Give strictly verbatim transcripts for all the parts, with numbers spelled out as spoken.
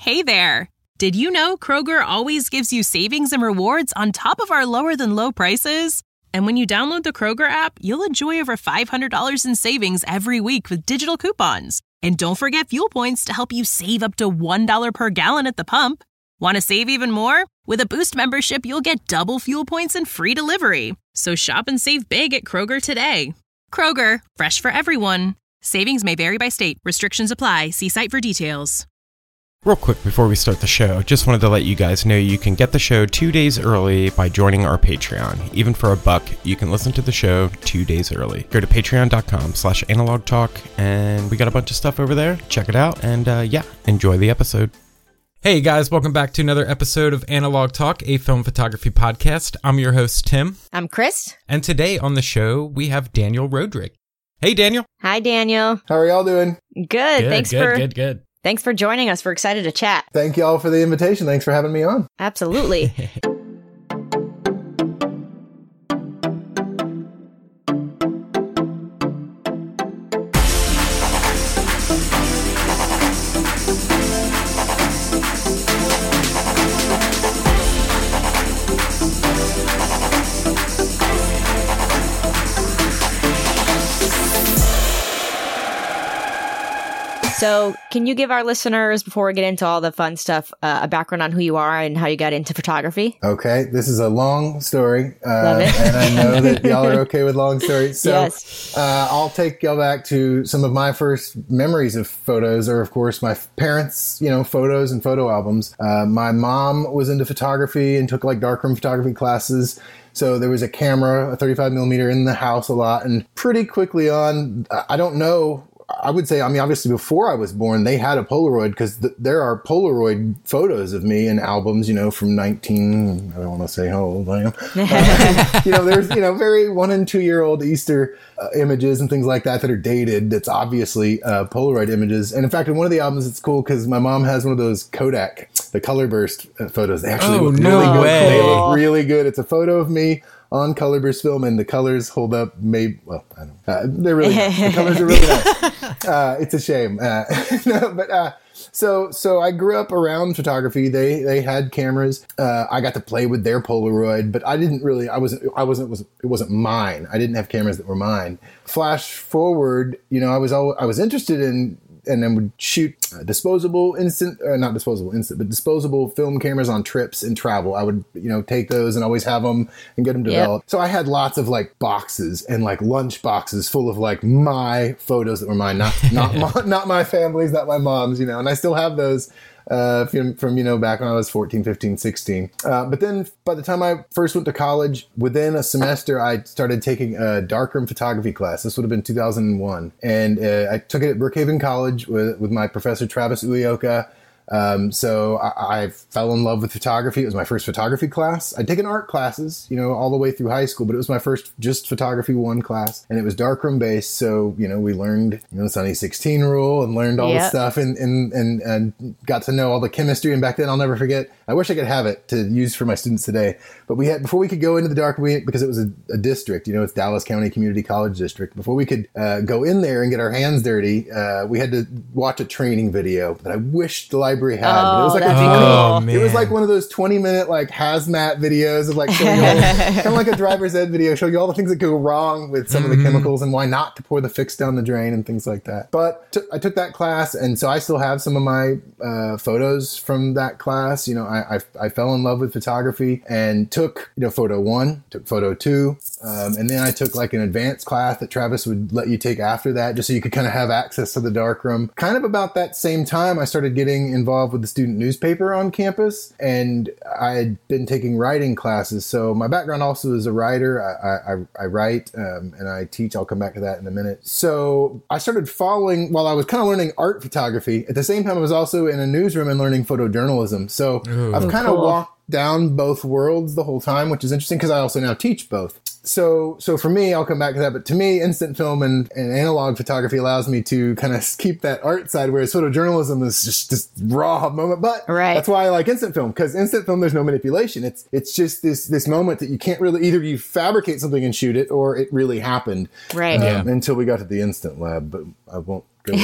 Hey there! Did you know Kroger always gives you savings and rewards on top of our lower-than-low prices? And when you download the Kroger app, you'll enjoy over five hundred dollars in savings every week with digital coupons. And don't forget fuel points to help you save up to one dollar per gallon at the pump. Want to save even more? With a Boost membership, you'll get double fuel points and free delivery. So shop and save big at Kroger today. Kroger, fresh for everyone. Savings may vary by state. Restrictions apply. See site for details. Real quick before we start the show, just wanted to let you guys know you can get the show two days early by joining our Patreon. Even for a buck, you can listen to the show two days early. Go to patreon.com slash analog talk, and we got a bunch of stuff over there. Check it out, and uh, yeah, enjoy the episode. Hey guys, welcome back to another episode of Analog Talk, a film photography podcast. I'm your host, Tim. I'm Chris. And today on the show, we have Daniel Roderick. Hey, Daniel. Hi, Daniel. How are y'all doing? Good. Good, Thanks good, for good, good. Thanks for joining us. We're excited to chat. Thank y'all for the invitation. Thanks for having me on. Absolutely. So can you give our listeners, before we get into all the fun stuff, uh, a background on who you are and how you got into photography? Okay, this is a long story, uh, Love it. and I know that y'all are okay with long stories. So Yes. uh, I'll take y'all back to some of my first memories of photos, or of course my parents, you know, photos and photo albums. Uh, my mom was into photography and took like darkroom photography classes. So there was a camera, a thirty-five millimeter in the house a lot. And pretty quickly on, I don't know, I would say, I mean, obviously before I was born, they had a Polaroid, because th- there are Polaroid photos of me in albums, you know, from nineteen, I don't want to say how old I am. Uh, you know, there's, you know, very one and two year old Easter uh, images and things like that that are dated. That's obviously uh, Polaroid images. And in fact, in one of the albums, it's cool because my mom has one of those Kodak, the color burst uh, photos. They actually Oh, look no really good. way. They look really good. It's a photo of me on color burst film, and the colors hold up. Maybe, well, I don't know. Uh, they're really nice. The colors are really nice. Uh, it's a shame. Uh, no, but uh, so so I grew up around photography. They they had cameras. Uh, I got to play with their Polaroid, but I didn't really. I wasn't. I wasn't. Was it wasn't mine. I didn't have cameras that were mine. Flash forward, you know, I was all I was interested in. And then would shoot uh, disposable instant, uh, not disposable instant, but disposable film cameras on trips and travel. I would, you know, take those and always have them and get them developed. Yep. So I had lots of like boxes and like lunch boxes full of like my photos that were mine, not not my, not my family's, not my mom's, you know. And I still have those uh, from, from, you know, back when I was fourteen, fifteen, sixteen. Uh, but then by the time I first went to college, within a semester, I started taking a darkroom photography class. This would have been two thousand one. And uh, I took it at Brookhaven College with, with my professor, Travis Uyoka. Um, so I, I fell in love with photography. It was my first photography class. I'd taken art classes, you know, all the way through high school, but it was my first just photography one class, and it was darkroom based. So, you know, we learned, you know, the Sunny sixteen rule and learned all Yep. the stuff and, and, and, and got to know all the chemistry. And back then, I'll never forget, I wish I could have it to use for my students today, but we had, before we could go into the dark, we, because it was a, a district, you know, it's Dallas County Community College District. Before we could uh, go in there and get our hands dirty, uh, we had to watch a training video that I wish the library had. Oh, but it was like that'd a be Oh, cool. man. it was like one of those twenty minute like hazmat videos of like showing you all, kind of like a driver's ed video, showing you all the things that go wrong with some Mm-hmm. of the chemicals and why not to pour the fix down the drain and things like that. But t- I took that class, and so I still have some of my uh, photos from that class. You know, I, I I fell in love with photography and took, you know, photo one, took photo two, um, and then I took like an advanced class that Travis would let you take after that, just so you could kind of have access to the darkroom. Kind of about that same time, I started getting involved with the student newspaper on campus, and I had been taking writing classes. So my background also is a writer. I, I, I write um, and I teach. I'll come back to that in a minute. So I started following, while I was kind of learning art photography, at the same time I was also in a newsroom and learning photojournalism. So Ooh. I've kind of Cool. walked down both worlds the whole time, which is interesting because I also now teach both. So, so for me, I'll come back to that. But to me, instant film and, and analog photography allows me to kind of keep that art side, whereas photojournalism is just this raw moment. But Right. that's why I like instant film, because instant film, there's no manipulation. It's it's just this this moment that you can't really, either you fabricate something and shoot it, or it really happened. Right. um, Yeah. Until we got to the instant lab, but I won't Go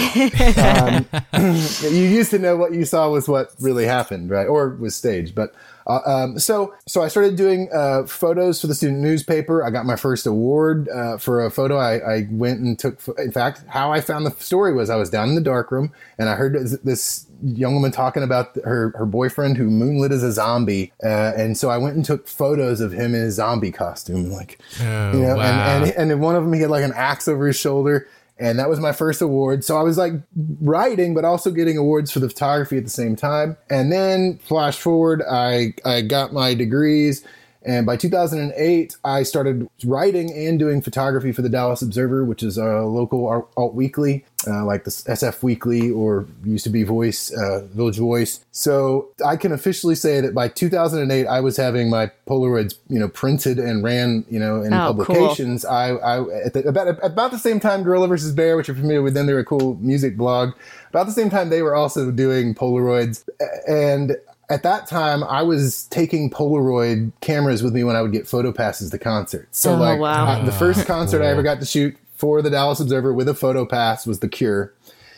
um, you used to know what you saw was what really happened, right? Or was staged. But uh, um, so so I started doing uh, photos for the student newspaper. I got my first award uh, for a photo. I, I went and took, in fact, how I found the story was I was down in the darkroom and I heard this young woman talking about her, her boyfriend who moonlit as a zombie. Uh, and so I went and took photos of him in his zombie costume. Like, oh, you know, wow. and, and, and in one of them, he had like an axe over his shoulder. And that was my first award. So I was like writing, but also getting awards for the photography at the same time. And then flash forward, I, I got my degrees. And by two thousand eight, I started writing and doing photography for the Dallas Observer, which is a local alt weekly, uh, like the S F Weekly or used to be Voice, uh, Village Voice. So I can officially say that by two thousand eight, I was having my Polaroids, you know, printed and ran, you know, in oh, publications. Cool. I, I at the, about about the same time, Gorilla versus Bear, which you're familiar with, then they're a cool music blog. About the same time, they were also doing Polaroids. And at that time, I was taking Polaroid cameras with me when I would get photo passes to concerts. So, oh, like, wow. uh, the first concert cool. I ever got to shoot for the Dallas Observer with a photo pass was The Cure.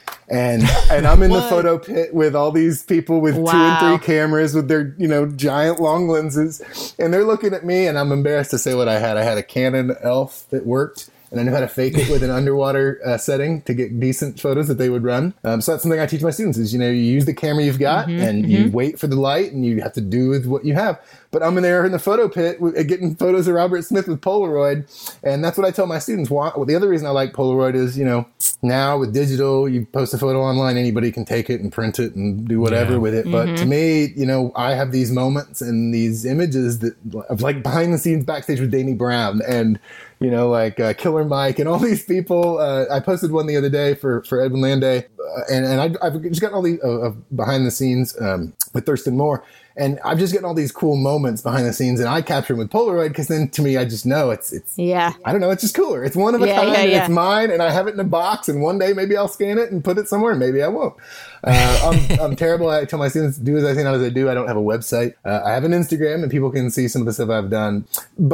And and I'm in the photo pit with all these people with wow. two and three cameras with their, you know, giant long lenses. And they're looking at me, and I'm embarrassed to say what I had. I had a Canon Elf that worked. And I knew how to fake it with an underwater uh, setting to get decent photos that they would run. Um, so that's something I teach my students is, you know, you use the camera you've got mm-hmm, and mm-hmm. you wait for the light and you have to do with what you have. But I'm in there in the photo pit getting photos of Robert Smith with Polaroid. And that's what I tell my students. Why, well, the other reason I like Polaroid is, you know, now with digital, you post a photo online, anybody can take it and print it and do whatever yeah. with it. Mm-hmm. But to me, you know, I have these moments and these images that of like behind the scenes backstage with Danny Brown and, you know, like uh, Killer Mike and all these people. Uh, I posted one the other day for, for Edwin Landay. Uh, and and I, I've just gotten all these uh, behind the scenes um, with Thurston Moore. And I'm just getting all these cool moments behind the scenes, and I capture them with Polaroid because then to me, I just know it's, it's, yeah, I don't know, it's just cooler. It's one of a yeah, kind, yeah, and yeah. it's mine, and I have it in a box, and one day maybe I'll scan it and put it somewhere, and maybe I won't. Uh, I'm, I'm terrible. I tell my students, do as I say, not as I do. I don't have a website. Uh, I have an Instagram, and people can see some of the stuff I've done.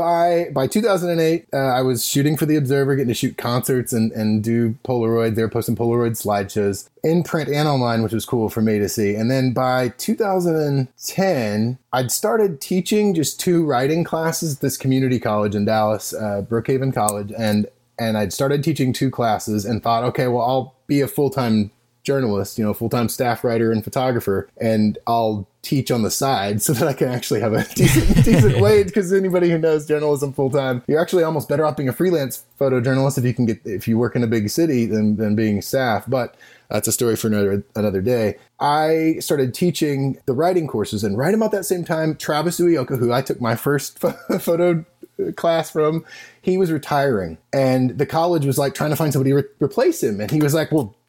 By by two thousand eight, uh, I was shooting for the Observer, getting to shoot concerts and, and do Polaroid. They were posting Polaroid slideshows in print and online, which was cool for me to see. And then by two thousand ten, I'd started teaching just two writing classes at this community college in Dallas, uh, Brookhaven College. And, and I'd started teaching two classes and thought, okay, well, I'll be a full-time journalist, you know, full-time staff writer and photographer, and I'll teach on the side so that I can actually have a decent, decent wage. Because anybody who knows journalism full-time, you're actually almost better off being a freelance photojournalist if you can get, if you work in a big city than, than being staff. But that's a story for another another day. I started teaching the writing courses, and right about that same time, Travis Uyoka, who I took my first photo class from, he was retiring, and the college was like trying to find somebody to re- replace him. And he was like, well,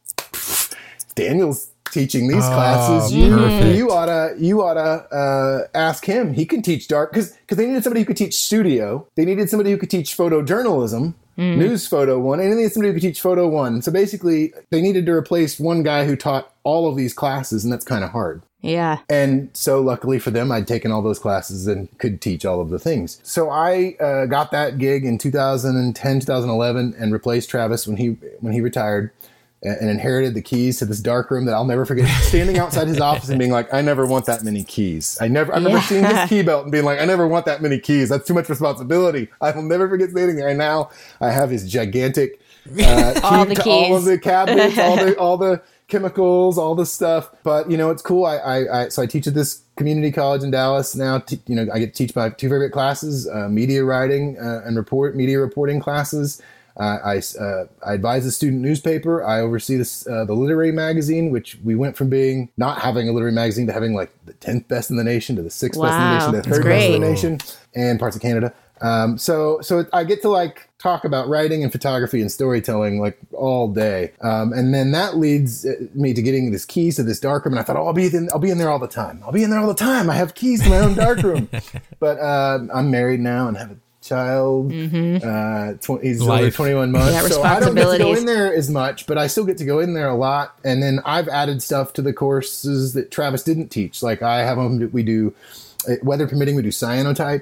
Daniel's teaching these oh, classes. You, you oughta, you oughta uh, ask him. He can teach dark, because because they needed somebody who could teach studio. They needed somebody who could teach photojournalism, mm. news photo one, and they needed somebody who could teach photo one. So basically, they needed to replace one guy who taught all of these classes, and that's kind of hard. Yeah. And so luckily for them, I'd taken all those classes and could teach all of the things. So I uh, got that gig in two thousand ten, two thousand eleven, and replaced Travis when he when he retired. And inherited the keys to this dark room that I'll never forget. Standing outside his office and being like, I never want that many keys. I never, I remember yeah. seeing his key belt and being like, I never want that many keys. That's too much responsibility. I will never forget standing there. And now I have his gigantic uh, all key the to keys. all of the cabinets, all the all the chemicals, all the stuff. But you know, it's cool. I, I, I so I teach at this community college in Dallas now. T- you know, I get to teach my two favorite classes: uh, media writing uh, and report media reporting classes. Uh, I, uh, I advise the student newspaper. I oversee this, uh, the literary magazine, which we went from being not having a literary magazine to having like the tenth best in the nation to the sixth wow, best in the nation to the third best in the nation and parts of Canada. Um, so, so I get to like talk about writing and photography and storytelling like all day. Um, and then that leads me to getting this keys to this darkroom. And I thought, oh, I'll be in, I'll be in there all the time. I'll be in there all the time. I have keys to my own darkroom. But, uh, I'm married now and have a child. Mm-hmm. Uh, tw- he's Life. over twenty-one months. Yeah, so I don't get to go in there as much, but I still get to go in there a lot. And then I've added stuff to the courses that Travis didn't teach. Like I have them, we do, weather permitting, we do cyanotypes,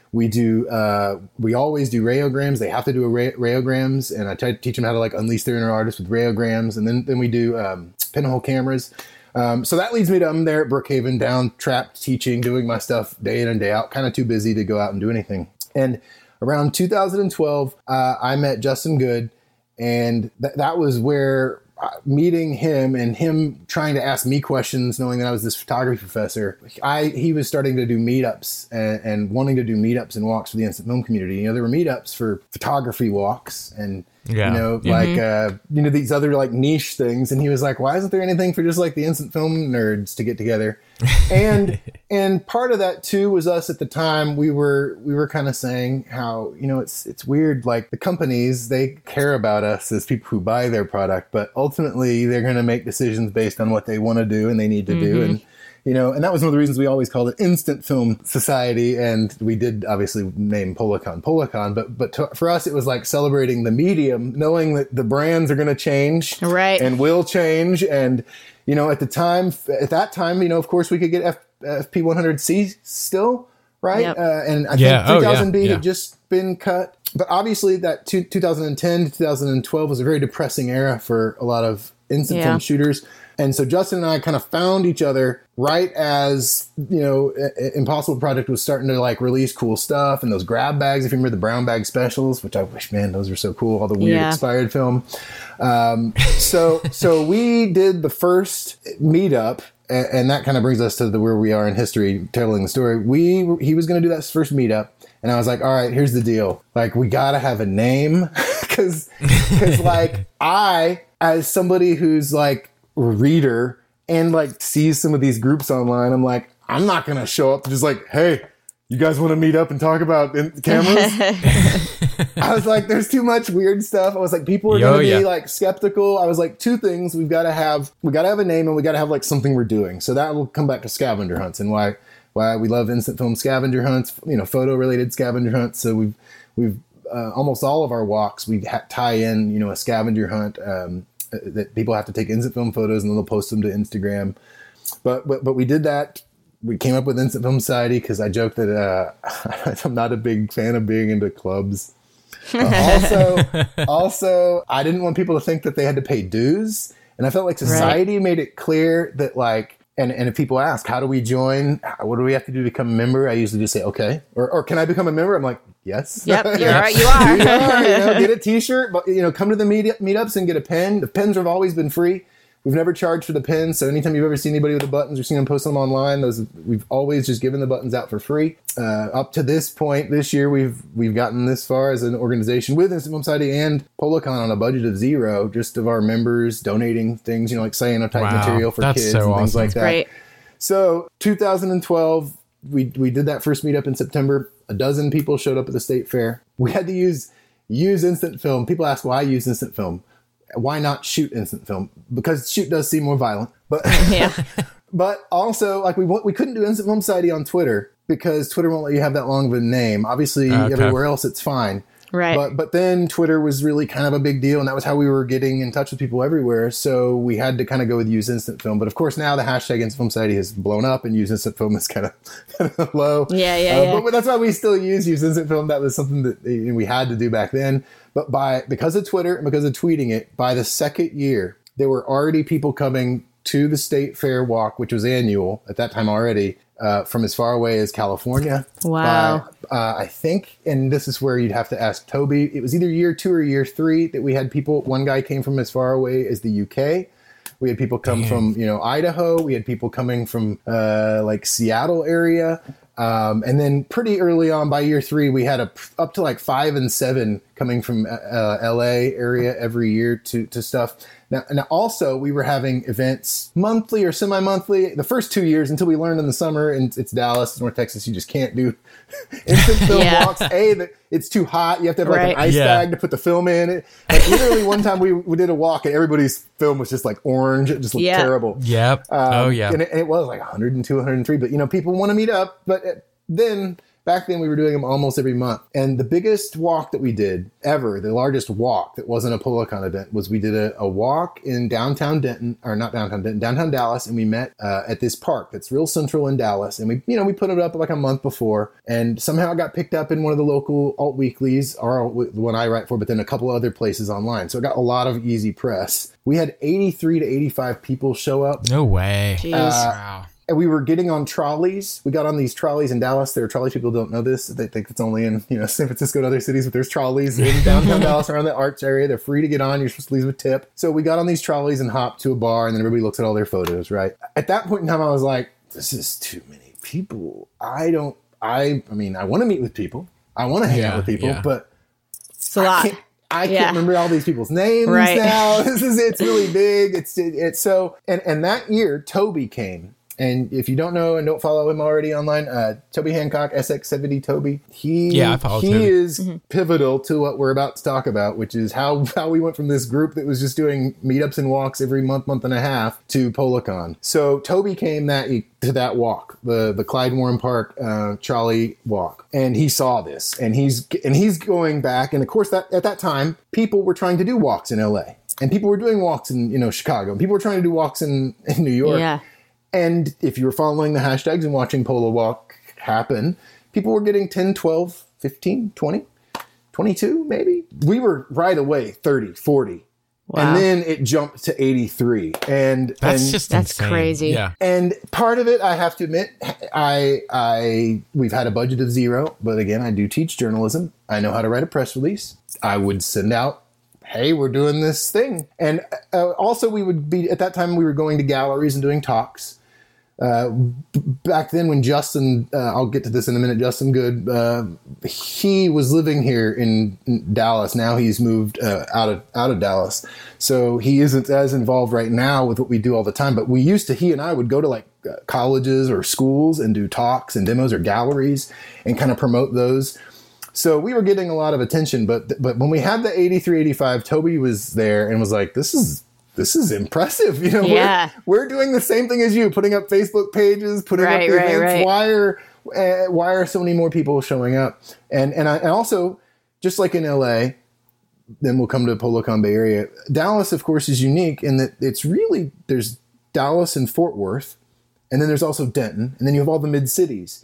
We do, uh, we always do rayograms. They have to do a ray- rayograms, and I try to teach them how to like unleash their inner artist with rayograms. And then, then we do um, pinhole cameras. Um, so that leads me to, I'm there at Brookhaven, down, trapped, teaching, doing my stuff day in and day out, kind of too busy to go out and do anything. And around two thousand twelve, uh, I met Justin Good, and th- that was where uh, meeting him and him trying to ask me questions, knowing that I was this photography professor, I he was starting to do meetups and, and wanting to do meetups and walks for the instant film community. You know, there were meetups for photography walks and, yeah. you know, mm-hmm. like, uh, you know, these other like niche things. And he was like, why isn't there anything for just like the instant film nerds to get together? And, and part of that too was us at the time, we were, we were kind of saying how, you know, it's, it's weird. Like the companies, they care about us as people who buy their product, but ultimately they're going to make decisions based on what they want to do and they need to mm-hmm. do. And, you know, and that was one of the reasons we always called it Instant Film Society. And we did obviously name Polacon Polacon, but but to, for us, it was like celebrating the medium, knowing that the brands are going to change right. and will change. And, you know, at the time, at that time, you know, of course, we could get F, F P one hundred C still, right? Yep. Uh, and I yeah. think three thousand B oh, yeah. had yeah. just been cut. But obviously, that two, twenty ten to two thousand twelve was a very depressing era for a lot of instant yeah. film shooters. And so Justin and I kind of found each other right as, you know, Impossible Project was starting to like release cool stuff and those grab bags, if you remember the brown bag specials, which I wish, man, those were so cool. All the weird yeah. expired film. Um, so, so we did the first meetup, and, and that kind of brings us to the, where we are in history, telling the story. We, he was going to do that first meetup. And I was like, all right, here's the deal. Like, we got to have a name. Cause, cause like I, as somebody who's like, reader and like sees some of these groups online, I'm like, I'm not gonna show up just like, hey, you guys want to meet up and talk about in- cameras? I was like, there's too much weird stuff. I was like, people are Yo, gonna yeah. be like skeptical. I was like, two things: we've got to have, we got to have a name, and we got to have like something we're doing. So that will come back to scavenger hunts and why why we love instant film scavenger hunts, you know, photo related scavenger hunts. So we've we've uh, almost all of our walks we ha- tie in, you know, a scavenger hunt. Um, that people have to take instant film photos and then they'll post them to Instagram. But, but, but we did that. We came up with Instant Film Society because I joked that uh, I'm not a big fan of being into clubs. Uh, also, also, I didn't want people to think that they had to pay dues. And I felt like society right. made it clear that like, and, and if people ask, how do we join? What do we have to do to become a member? I usually just say, okay. Or, or can I become a member? I'm like, yes. Yep, you're right. You are. you are. You know, get a t-shirt, but you know, come to the meet meetups and get a pen. The pens have always been free. We've never charged for the pens. So anytime you've ever seen anybody with the buttons or seen them post them online, those we've always just given the buttons out for free. Uh, up to this point, this year, we've we've gotten this far as an organization with Instant Film Society and Polacon on a budget of zero, just of our members donating things, you know, like cyanotype wow, material for kids so and awesome. things like that. Great. So two thousand twelve, we we did that first meetup in September. A dozen people showed up at the state fair. We had to use use instant film. People ask why use instant film. Why not shoot instant film? Because shoot does seem more violent. But yeah. But also, like we we couldn't do Instant Film Society on Twitter because Twitter won't let you have that long of a name. Obviously, okay. everywhere else it's fine. Right. But but then Twitter was really kind of a big deal, and that was how we were getting in touch with people everywhere. So we had to kind of go with use instant film. But of course, now the hashtag Instant Film Society has blown up, and use instant film is kind of, kind of low. Yeah, yeah, uh, yeah. But, but that's why we still use use instant film. That was something that you know, we had to do back then. But by because of Twitter and because of tweeting it, by the second year, there were already people coming to the State Fair Walk, which was annual at that time already. Uh, from as far away as California. Wow. By, uh, I think, and this is where you'd have to ask Toby, it was either year two or year three that we had people, one guy came from as far away as the U K. We had people come Damn. from, you know, Idaho. We had people coming from uh, like Seattle area. Um, and then pretty early on by year three, we had a, up to like five and seven coming from uh, L A area every year to, to stuff. Now, and also we were having events monthly or semi-monthly the first two years until we learned in the summer, and it's Dallas, North Texas, you just can't do instant film yeah. walks. A, that it's too hot. You have to have like right. an ice yeah. bag to put the film in. It, like literally one time we, we did a walk and everybody's film was just like orange. It just looked yeah. terrible. Yep. Um, oh yeah. And it, and it was like one hundred two, one hundred three, but you know, people want to meet up. But then back then we were doing them almost every month. And the biggest walk that we did ever, the largest walk that wasn't a PolaCon event, was we did a, a walk in downtown Denton, or not downtown Denton, downtown Dallas, and we met uh, at this park that's real central in Dallas. And we, you know, we put it up like a month before, and somehow it got picked up in one of the local alt weeklies, or the one I write for, but then a couple other places online. So it got a lot of easy press. We had eighty-three to eighty-five people show up. No way. Jeez. Uh, Wow. And we were getting on trolleys. We got on these trolleys in Dallas. There are trolleys. People don't know this. They think it's only in, you know, San Francisco and other cities, but there's trolleys in downtown Dallas around the arts area. They're free to get on. You're supposed to leave a tip. So we got on these trolleys and hopped to a bar, and then everybody looks at all their photos, right? At that point in time, I was like, this is too many people. I don't, I, I mean, I want to meet with people. I want to hang Yeah, out with people, yeah. but It's a lot. I can't, I Yeah. can't remember all these people's names Right. now. This is, it's really big. It's, it, it's so, and, and that year, Toby came. And if you don't know and don't follow him already online, uh, Toby Hancock, S X seventy Toby, he Yeah, I follow he Toby. is Mm-hmm. pivotal to what we're about to talk about, which is how, how we went from this group that was just doing meetups and walks every month, month and a half to PolaCon. So Toby came that to that walk, the the Clyde Warren Park uh, trolley walk, and he saw this, and he's and he's going back, and of course that at that time people were trying to do walks in L A, and people were doing walks in you know Chicago, and people were trying to do walks in, in New York. Yeah. And if you were following the hashtags and watching Pola Walk happen, people were getting ten, twelve, fifteen, twenty, twenty-two maybe. We were right away thirty, forty. Wow. And then it jumped to eighty-three. And That's and, just That's insane. crazy. Yeah. and part of it, I have to admit, I I we've had a budget of zero, but again, I do teach journalism. I know how to write a press release. I would send out, hey, we're doing this thing. And uh, also we would be, at that time, we were going to galleries and doing talks. Uh, b- back then when Justin, uh, I'll get to this in a minute, Justin Good, uh, he was living here in, in Dallas. Now he's moved uh, out of out of Dallas. So he isn't as involved right now with what we do all the time. But we used to, he and I would go to like uh, colleges or schools and do talks and demos or galleries and kind of promote those. So we were getting a lot of attention. But but when we had the eighty-three, eighty-five, Toby was there and was like, this is this is impressive. You know, Yeah. we're, we're doing the same thing as you, putting up Facebook pages, putting Right, up the right, events. right. Why are uh, why are so many more people showing up? And and I and also, just like in L A, then we'll come to PolaCon Bay Area. Dallas, of course, is unique in that it's really, there's Dallas and Fort Worth, and then there's also Denton, and then you have all the mid cities.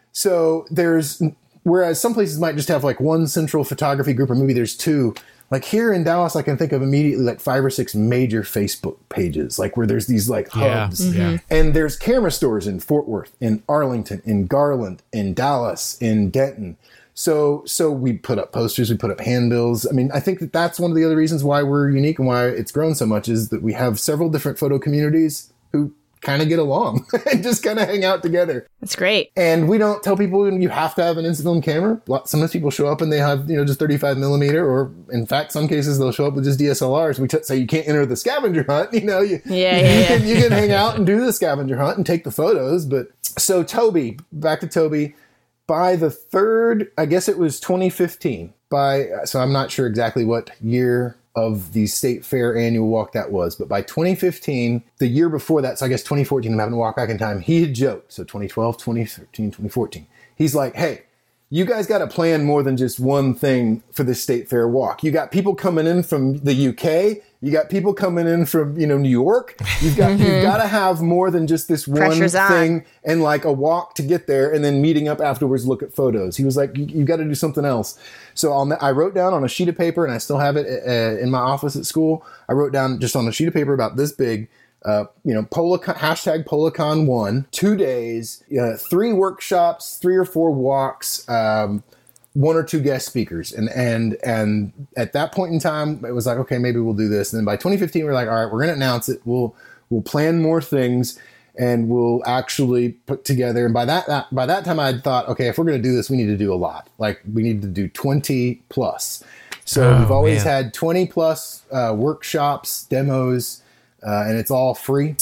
So there's, whereas some places might just have like one central photography group, or maybe there's two. Like here in Dallas, I can think of immediately like five or six major Facebook pages, like where there's these like Yeah. hubs. Yeah. And there's camera stores in Fort Worth, in Arlington, in Garland, in Dallas, in Denton. So so we put up posters, we put up handbills. I mean, I think that that's one of the other reasons why we're unique and why it's grown so much is that we have several different photo communities who kind of get along and just kind of hang out together. That's great. And we don't tell people you have to have an Instafilm camera. Sometimes people show up and they have, you know, just thirty-five millimeter, or in fact, some cases they'll show up with just D S L Rs. We t- say you can't enter the scavenger hunt. You know, you, Yeah, you, yeah, you yeah. can you can hang out and do the scavenger hunt and take the photos. But so Toby, back to Toby, by the third, I guess it was twenty fifteen. By so I'm not sure exactly what year of the State Fair annual walk that was, but by twenty fifteen, the year before that, so I guess twenty fourteen, I'm having to walk back in time, he had joked, so twenty twelve, twenty thirteen, twenty fourteen, he's like, hey, you guys got to plan more than just one thing for this State Fair walk. You got people coming in from the U K, you got people coming in from, you know, New York, you've got, you've got to have more than just this one Pressure's on. thing and like a walk to get there and then meeting up afterwards, look at photos. He was like, you, you got to do something else. So I'll, I wrote down on a sheet of paper, and I still have it uh, in my office at school. I wrote down just on a sheet of paper about this big, uh, you know, Polacon, hashtag PolaCon one, two days, uh, three workshops, three or four walks, um, one or two guest speakers. And, and, and at that point in time, it was like, okay, maybe we'll do this. And then by twenty fifteen, we're like, all right, we're going to announce it. We'll, we'll plan more things, and we'll actually put together. And by that, that by that time I had thought, okay, if we're going to do this, we need to do a lot. Like we need to do twenty plus. So Oh, we've always man. had twenty plus uh, workshops, demos, uh, and it's all free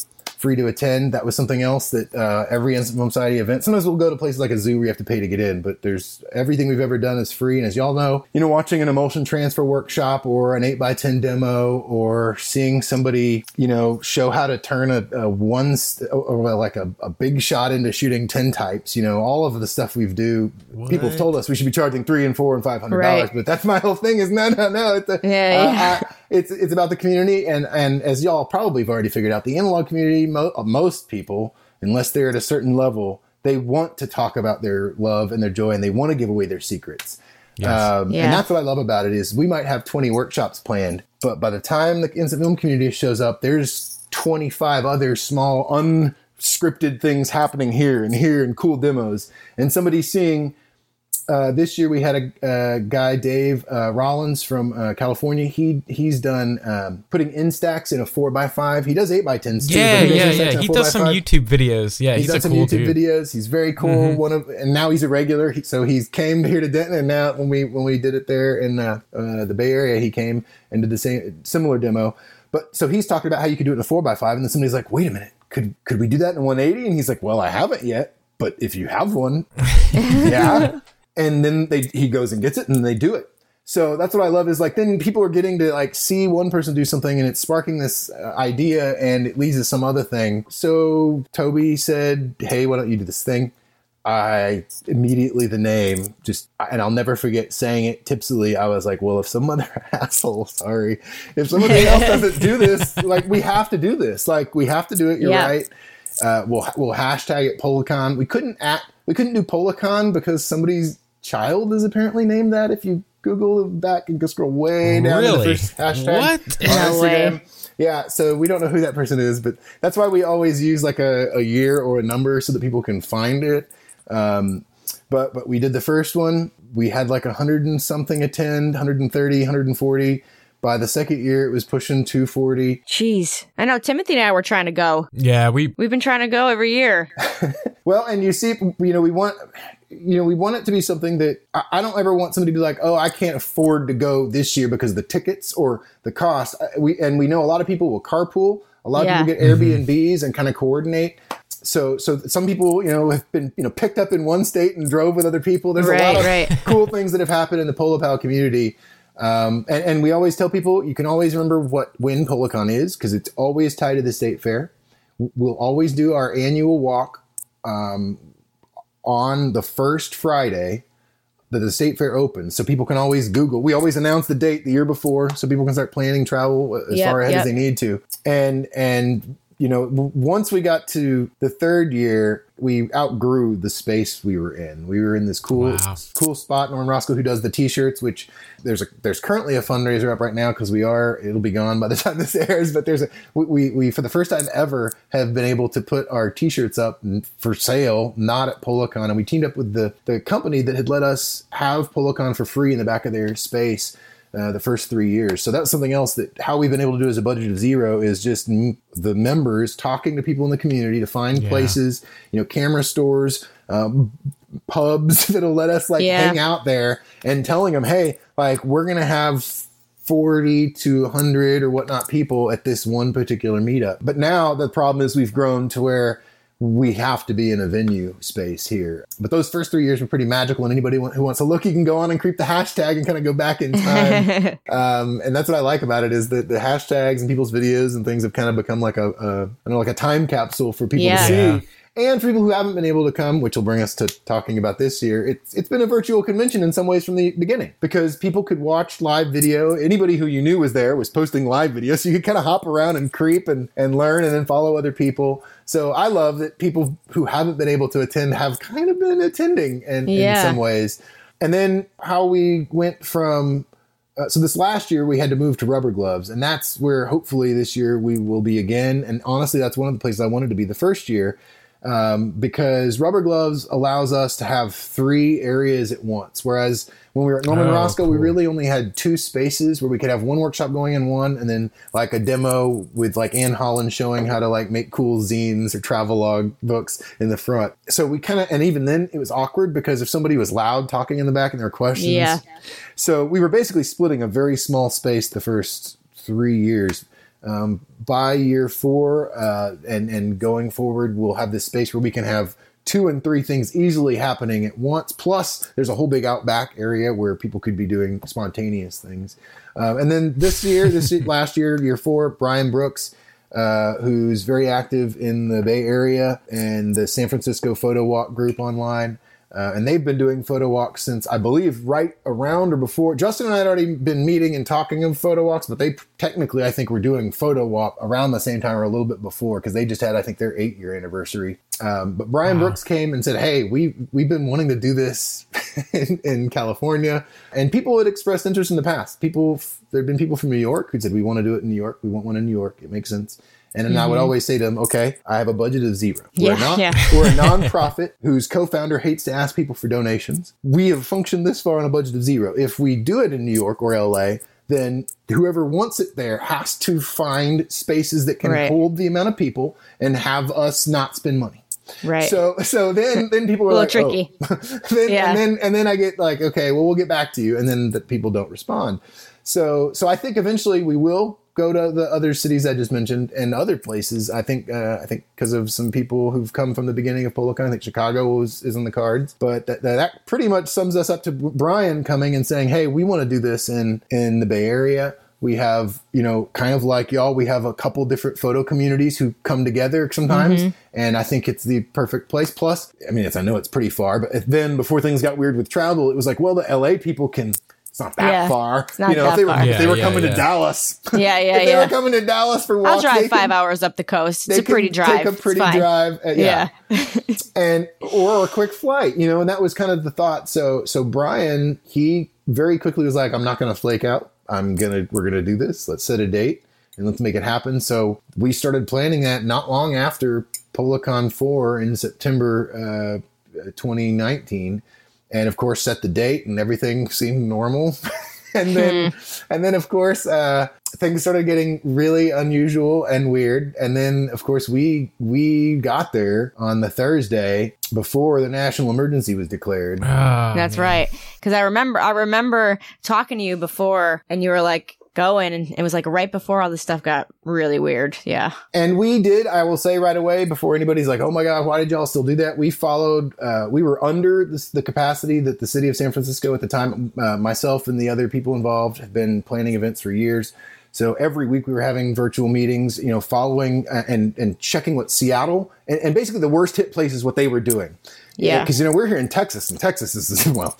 free to attend. That was something else that uh, every Instant Film Society event, sometimes we'll go to places like a zoo where you have to pay to get in, but there's everything we've ever done is free. And as y'all know, you know, watching an emulsion transfer workshop or an eight by ten demo or seeing somebody, you know, show how to turn a, a one, st- or like a, a big shot into shooting ten types, you know, all of the stuff we do, what? People have told us we should be charging three and four and five hundred dollars, right. But that's my whole thing is no, no, no. It's, a, yeah, yeah. Uh, I, it's, it's about the community. And, and as y'all probably have already figured out, the analog community, mo- most people, unless they're at a certain level, they want to talk about their love and their joy, and they want to give away their secrets. Yes. Um, yeah. And that's what I love about it is we might have twenty workshops planned, but by the time the instant film community shows up, there's twenty-five other small unscripted things happening here and here and cool demos. And somebody seeing uh, this year we had a, a guy, Dave uh, Rollins from uh, California. He he's done um, putting Instax in a four by five. He does eight by tens too. Yeah, yeah, yeah. He does some YouTube videos. Yeah, he's, he's done some cool YouTube dude. videos. He's very cool. Mm-hmm. One of and now he's a regular. He, so he's came here to Denton, and now when we when we did it there in uh, uh, the Bay Area, he came and did the same similar demo. But so he's talking about how you could do it in a four by five, and then somebody's like, "Wait a minute, could could we do that in one eighty?" And he's like, "Well, I haven't yet, but if you have one, yeah." And then they he goes and gets it, and they do it. So that's what I love is like then people are getting to like see one person do something, and it's sparking this uh, idea, and it leads to some other thing. So Toby said, "Hey, why don't you do this thing?" I immediately the name just, and I'll never forget saying it tipsily. I was like, well, if some other asshole, sorry, if somebody else doesn't do this, like we have to do this. Like we have to do it. You're yeah. right. Uh, we'll we'll hashtag it Polacon. We couldn't at we couldn't do Polacon because somebody's child is apparently named that. If you Google back and go scroll way down really? to the first hashtag what? on no Instagram. Way. Yeah, so we don't know who that person is, but that's why we always use like a, a year or a number so that people can find it. Um, but but we did the first one. We had like a hundred and something attend, one hundred thirty, one hundred forty. By the second year, it was pushing two forty. Jeez. I know Timothy and I were trying to go. Yeah, we... We've been trying to go every year. Well, and you see, you know, we want... You know, we want it to be something that I, I don't ever want somebody to be like, oh, I can't afford to go this year because of the tickets or the cost. We and we know a lot of people will carpool. A lot yeah. of people get Airbnbs mm-hmm. and kind of coordinate. So, so some people, you know, have been, you know, picked up in one state and drove with other people. There's right, a lot of right. cool things that have happened in the PolaPal community. Um, and, and we always tell people, you can always remember what when Polacon is because it's always tied to the state fair. We'll always do our annual walk um, on the first Friday that the state fair opens. So people can always Google. We always announce the date the year before so people can start planning travel as yep, far ahead yep. as they need to. And, and, you know, once we got to the third year, we outgrew the space we were in. We were in this cool, wow. cool spot. Norman Roscoe, who does the T-shirts, which there's a there's currently a fundraiser up right now because we are it'll be gone by the time this airs. But there's a we we for the first time ever have been able to put our T-shirts up for sale, not at Polacon, and we teamed up with the the company that had let us have Polacon for free in the back of their space. Uh, the first three years. So that's something else that how we've been able to do as a budget of zero is just m- the members talking to people in the community to find yeah. places, you know, camera stores, um, pubs that'll let us like yeah. hang out there and telling them, hey, like we're going to have forty to one hundred or whatnot people at this one particular meetup. But now the problem is we've grown to where we have to be in a venue space here. But those first three years were pretty magical, and anybody who wants to look, you can go on and creep the hashtag and kind of go back in time. um, and that's what I like about it is that the hashtags and people's videos and things have kind of become like a, a I don't know, like a time capsule for people yeah. to see. Yeah. And for people who haven't been able to come, which will bring us to talking about this year, it's it's been a virtual convention in some ways from the beginning because people could watch live video. Anybody who you knew was there was posting live video, so you could kind of hop around and creep and, and learn and then follow other people. So I love that people who haven't been able to attend have kind of been attending in, yeah. in some ways. And then how we went from... Uh, so this last year we had to move to rubber gloves, and that's where hopefully this year we will be again. And honestly, that's one of the places I wanted to be the first year. Um, because rubber gloves allows us to have three areas at once. Whereas when we were at Norman oh, Roscoe, cool. we really only had two spaces where we could have one workshop going in one and then like a demo with like Ann Holland showing how to like make cool zines or travelogue books in the front. So we kind of, and even then it was awkward because if somebody was loud talking in the back and there were questions. Yeah. So we were basically splitting a very small space the first three years. Um, by year four uh, and, and going forward, we'll have this space where we can have two and three things easily happening at once. Plus, there's a whole big outback area where people could be doing spontaneous things. Um, and then this year, this last year, year four, Brian Brooks, uh, who's very active in the Bay Area and the San Francisco Photo Walk group online. Uh, and they've been doing photo walks since, I believe, right around or before. Justin and I had already been meeting and talking of photo walks, but they technically, I think, were doing photo walk around the same time or a little bit before, because they just had, I think, their eight-year anniversary. Um, but Brian wow. Brooks came and said, hey, we, we've been wanting to do this in, in California. And people had expressed interest in the past. People, there had been people from New York who said, we want to do it in New York. We want one in New York. It makes sense. And then mm-hmm. I would always say to them, okay, I have a budget of zero. We're, yeah, a, non- yeah. we're a nonprofit whose co-founder hates to ask people for donations. We have functioned this far on a budget of zero. If we do it in New York or L A, then whoever wants it there has to find spaces that can right. hold the amount of people and have us not spend money. Right. So so then then people are like, tricky. oh. then, yeah. and then and then I get like, okay, well, we'll get back to you. And then the people don't respond. So so I think eventually we will go to the other cities I just mentioned and other places. I think uh, I think because of some people who've come from the beginning of PoloCon, I think Chicago was, is on the cards. But that, that pretty much sums us up to Brian coming and saying, hey, we want to do this in, in the Bay Area. We have, you know, kind of like y'all, we have a couple different photo communities who come together sometimes. Mm-hmm. And I think it's the perfect place. Plus, I mean, it's, I know it's pretty far, but then before things got weird with travel, it was like, well, the L A people can... It's not that yeah, far. It's not you know, that if they were, far. if they were yeah, coming yeah. to Dallas. Yeah, yeah, if they yeah. were coming to Dallas for walks. I'll drive five can, hours up the coast. It's a pretty drive. Take a pretty it's fine. drive. Uh, yeah. yeah. and or a quick flight, you know, and that was kind of the thought. So so Brian, he very quickly was like, I'm not gonna flake out. I'm gonna we're gonna do this. Let's set a date and let's make it happen. So we started planning that not long after PoloCon four in September uh, twenty nineteen. And of course, set the date, and everything seemed normal. and then, hmm. and then, of course, uh, things started getting really unusual and weird. And then, of course, we we got there on the Thursday before the national emergency was declared. Oh, That's man. right. Because I remember, I remember talking to you before, and you were like, going, and it was like right before all this stuff got really weird. Yeah. And we did, I will say right away, before anybody's like, oh my God, why did y'all still do that? We followed, uh, we were under this, the capacity that the city of San Francisco at the time, uh, myself and the other people involved have been planning events for years. So every week we were having virtual meetings, you know, following uh, and, and checking what Seattle and, and basically the worst hit places, what they were doing. Yeah. Because, you know, we're here in Texas, and Texas is, well,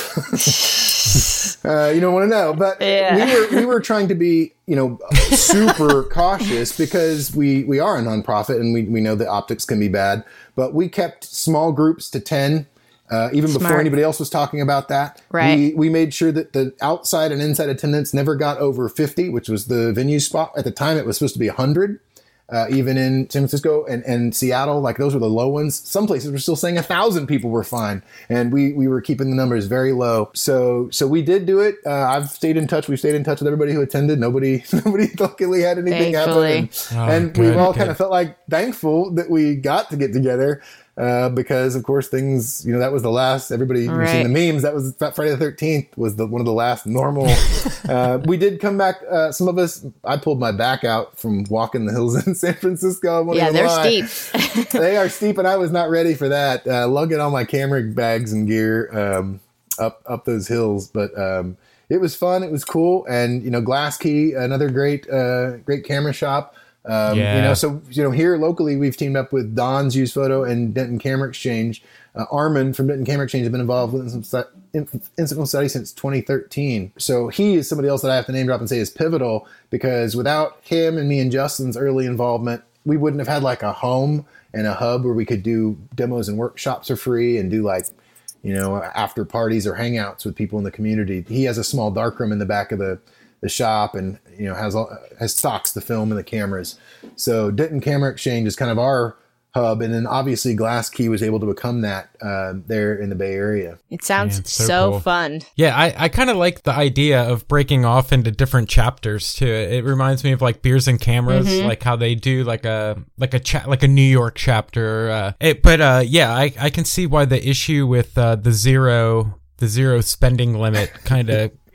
uh, you don't want to know. But yeah. we were we were trying to be, you know, super cautious because we, we are a nonprofit and we, we know that optics can be bad. But we kept small groups to ten, uh, even Smart. before anybody else was talking about that. Right. We, we made sure that the outside and inside attendance never got over fifty, which was the venue spot. At the time, it was supposed to be one hundred. Uh, even in San Francisco and, and Seattle, like those were the low ones. Some places were still saying a thousand people were fine. And we, we were keeping the numbers very low. So, so we did do it. Uh, I've stayed in touch. We've stayed in touch with everybody who attended. Nobody, nobody luckily had anything Thankfully. happen. And, Oh, and good, we all good. kind of felt like thankful that we got to get together. Uh, because of course things, you know, that was the last, everybody, you've Right. seen the memes. That was that Friday the thirteenth was the, one of the last normal, uh, we did come back. Uh, some of us, I pulled my back out from walking the hills in San Francisco. I won't Yeah, even they're lie. steep. They are steep, and I was not ready for that. Uh, lugging all my camera bags and gear, um, up, up those hills. But, um, it was fun. It was cool. And, you know, Glass Key, another great, uh, great camera shop. Um, Yeah. you know, so, you know, here locally, we've teamed up with Don's Use Photo and Denton Camera Exchange. Uh, Armin from Denton Camera Exchange has been involved with instant film study since twenty thirteen. So he is somebody else that I have to name drop and say is pivotal, because without him and me and Justin's early involvement, we wouldn't have had like a home and a hub where we could do demos and workshops for free and do like, you know, after parties or hangouts with people in the community. He has a small darkroom in the back of the the shop, and you know has all, has stocks the film and the cameras. So Denton Camera Exchange is kind of our hub, and then obviously Glass Key was able to become that uh, there in the Bay Area. It sounds Yeah, it's so so cool. fun. Yeah, I, I kind of like the idea of breaking off into different chapters too. It, it reminds me of like Beers and Cameras, Mm-hmm. like how they do like a like a cha- like a New York chapter. Uh, it, but uh, yeah, I, I can see why the issue with uh, the zero the zero spending limit kind of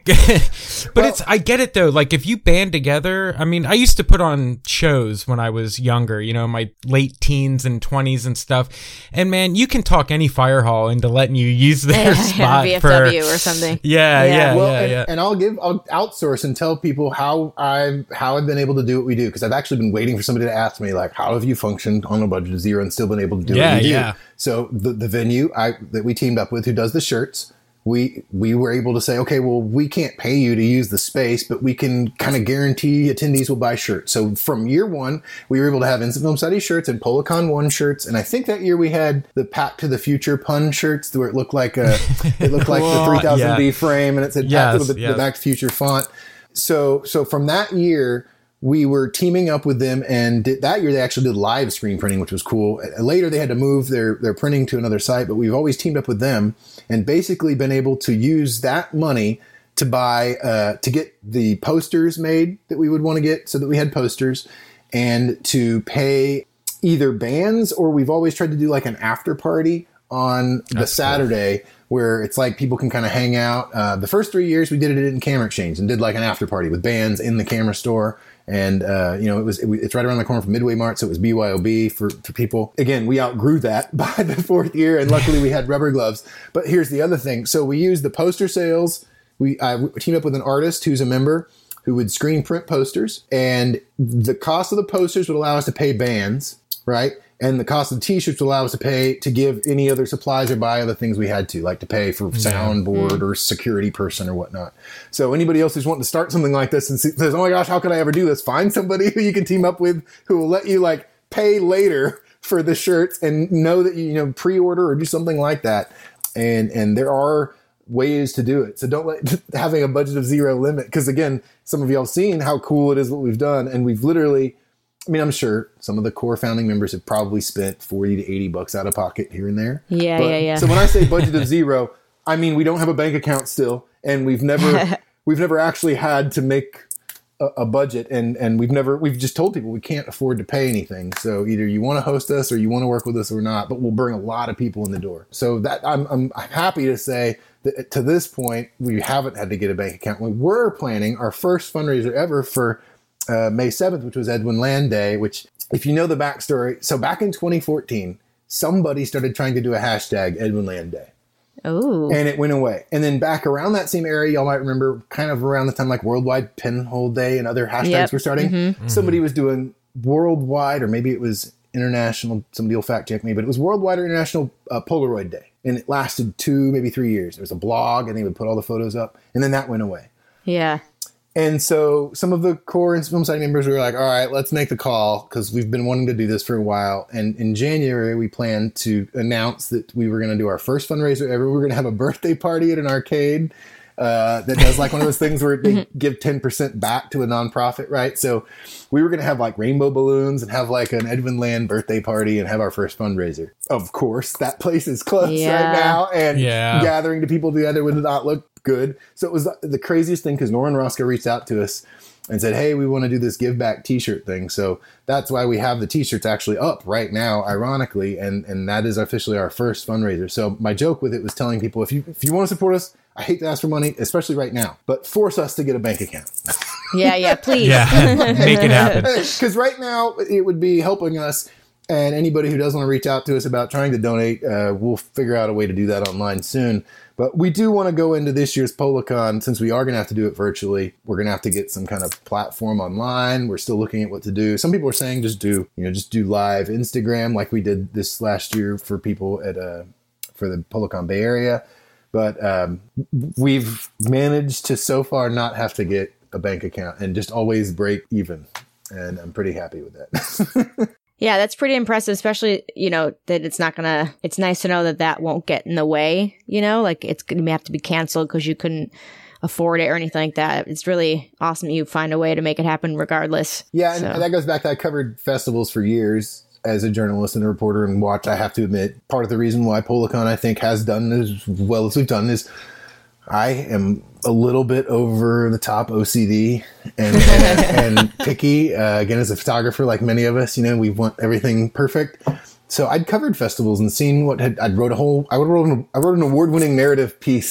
but well, it's, I get it though. Like if you band together, I mean, I used to put on shows when I was younger, you know, my late teens and twenties and stuff. And man, you can talk any fire hall into letting you use their spot V F W for or something. Yeah, yeah, yeah, well, yeah, and, yeah. And I'll give, I'll outsource and tell people how I've, how I've been able to do what we do. Cause I've actually been waiting for somebody to ask me like, how have you functioned on a budget of zero and still been able to do Yeah, what we do? yeah. So the, the venue I, that we teamed up with who does the shirts, we, we were able to say, okay, well, we can't pay you to use the space, but we can kind of guarantee attendees will buy shirts. So from year one, we were able to have Instant Film Studies shirts and Polacon One shirts. And I think that year we had the Pack to the Future pun shirts where it looked like a, it looked like the three thousand B yeah. frame and it said Yes, Pack to the, yes. the Back to the Future font. So, so from that year, we were teaming up with them, and did, that year they actually did live screen printing, which was cool. Later they had to move their, their printing to another site, but we've always teamed up with them and basically been able to use that money to buy, uh, to get the posters made that we would want to get so that we had posters, and to pay either bands, or we've always tried to do like an after party on the That's Saturday cool. where it's like people can kind of hang out. Uh, the first three years we did it in Camera Exchange and did like an after party with bands in the camera store. And, uh, you know, it was, it, it's right around the corner from Midway Mart. So it was B Y O B for, for people. Again, we outgrew that by the fourth year. And luckily we had rubber gloves. But here's the other thing. So we used the poster sales. We, I teamed up with an artist who's a member who would screen print posters. And the cost of the posters would allow us to pay bands, right? And the cost of the t-shirts would allow us to pay to give any other supplies or buy other things we had to, like to pay for soundboard mm. or security person or whatnot. So anybody else who's wanting to start something like this and see, says, oh my gosh, how could I ever do this? Find somebody who you can team up with who will let you like pay later for the shirts and know that you, you know, pre-order or do something like that. And, and there are ways to do it. So don't let having a budget of zero limit. Because again, some of y'all have seen how cool it is what we've done. And we've literally, I mean, I'm sure some of the core founding members have probably spent forty to eighty bucks out of pocket here and there. Yeah, but, yeah, yeah. So when I say budget of zero, I mean, we don't have a bank account still, and we've never, we've never actually had to make a, a budget, and, and we've never, we've just told people we can't afford to pay anything. So either you want to host us or you want to work with us or not, but we'll bring a lot of people in the door. So that I'm, I'm happy to say that to this point, we haven't had to get a bank account. We were planning our first fundraiser ever for Uh, May seventh, which was Edwin Land Day, which if you know the backstory, so back in twenty fourteen, somebody started trying to do a hashtag Edwin Land Day. Oh. And it went away. And then back around that same area, y'all might remember kind of around the time like Worldwide Pinhole Day and other hashtags yep. were starting. Mm-hmm. Somebody was doing worldwide, or maybe it was international, somebody will fact check me, but it was Worldwide or International uh, Polaroid Day. And it lasted two, maybe three years. There was a blog and they would put all the photos up, and then that went away. Yeah. And so some of the core Instant Film Studies members were like, all right, let's make the call because we've been wanting to do this for a while. And in January, we planned to announce that we were going to do our first fundraiser ever. We were going to have a birthday party at an arcade uh, that does like one of those things where they give ten percent back to a nonprofit, right? So we were going to have like rainbow balloons and have like an Edwin Land birthday party and have our first fundraiser. Of course, that place is closed yeah. right now. And yeah. gathering to people together would not look good. So it was the craziest thing because Nora and Roscoe reached out to us and said, hey, we want to do this give back t-shirt thing. So that's why we have the t-shirts actually up right now, ironically. And, and that is officially our first fundraiser. So my joke with it was telling people, if you, if you want to support us, I hate to ask for money, especially right now, but force us to get a bank account. Yeah, yeah, please. Yeah, make it happen. Because right now it would be helping us. And anybody who does want to reach out to us about trying to donate, uh, we'll figure out a way to do that online soon. But we do want to go into this year's Polacon, since we are going to have to do it virtually. We're going to have to get some kind of platform online. We're still looking at what to do. Some people are saying just do, you know, just do live Instagram like we did this last year for people at uh, for the Polacon Bay Area. But um, we've managed to so far not have to get a bank account and just always break even. And I'm pretty happy with that. Yeah, that's pretty impressive, especially, you know, that it's not gonna, it's nice to know that that won't get in the way, you know, like it's gonna have to be canceled because you couldn't afford it or anything like that. It's really awesome you find a way to make it happen regardless. Yeah, and so. that goes back to I covered festivals for years as a journalist and a reporter and watch. I have to admit, part of the reason why Polacon, I think, has done as well as we've done is I am a little bit over the top O C D and, and, and picky. Uh, again, as a photographer, like many of us, you know, we want everything perfect. So I'd covered festivals and seen what had, I'd wrote a whole, I wrote an, I wrote an award-winning narrative piece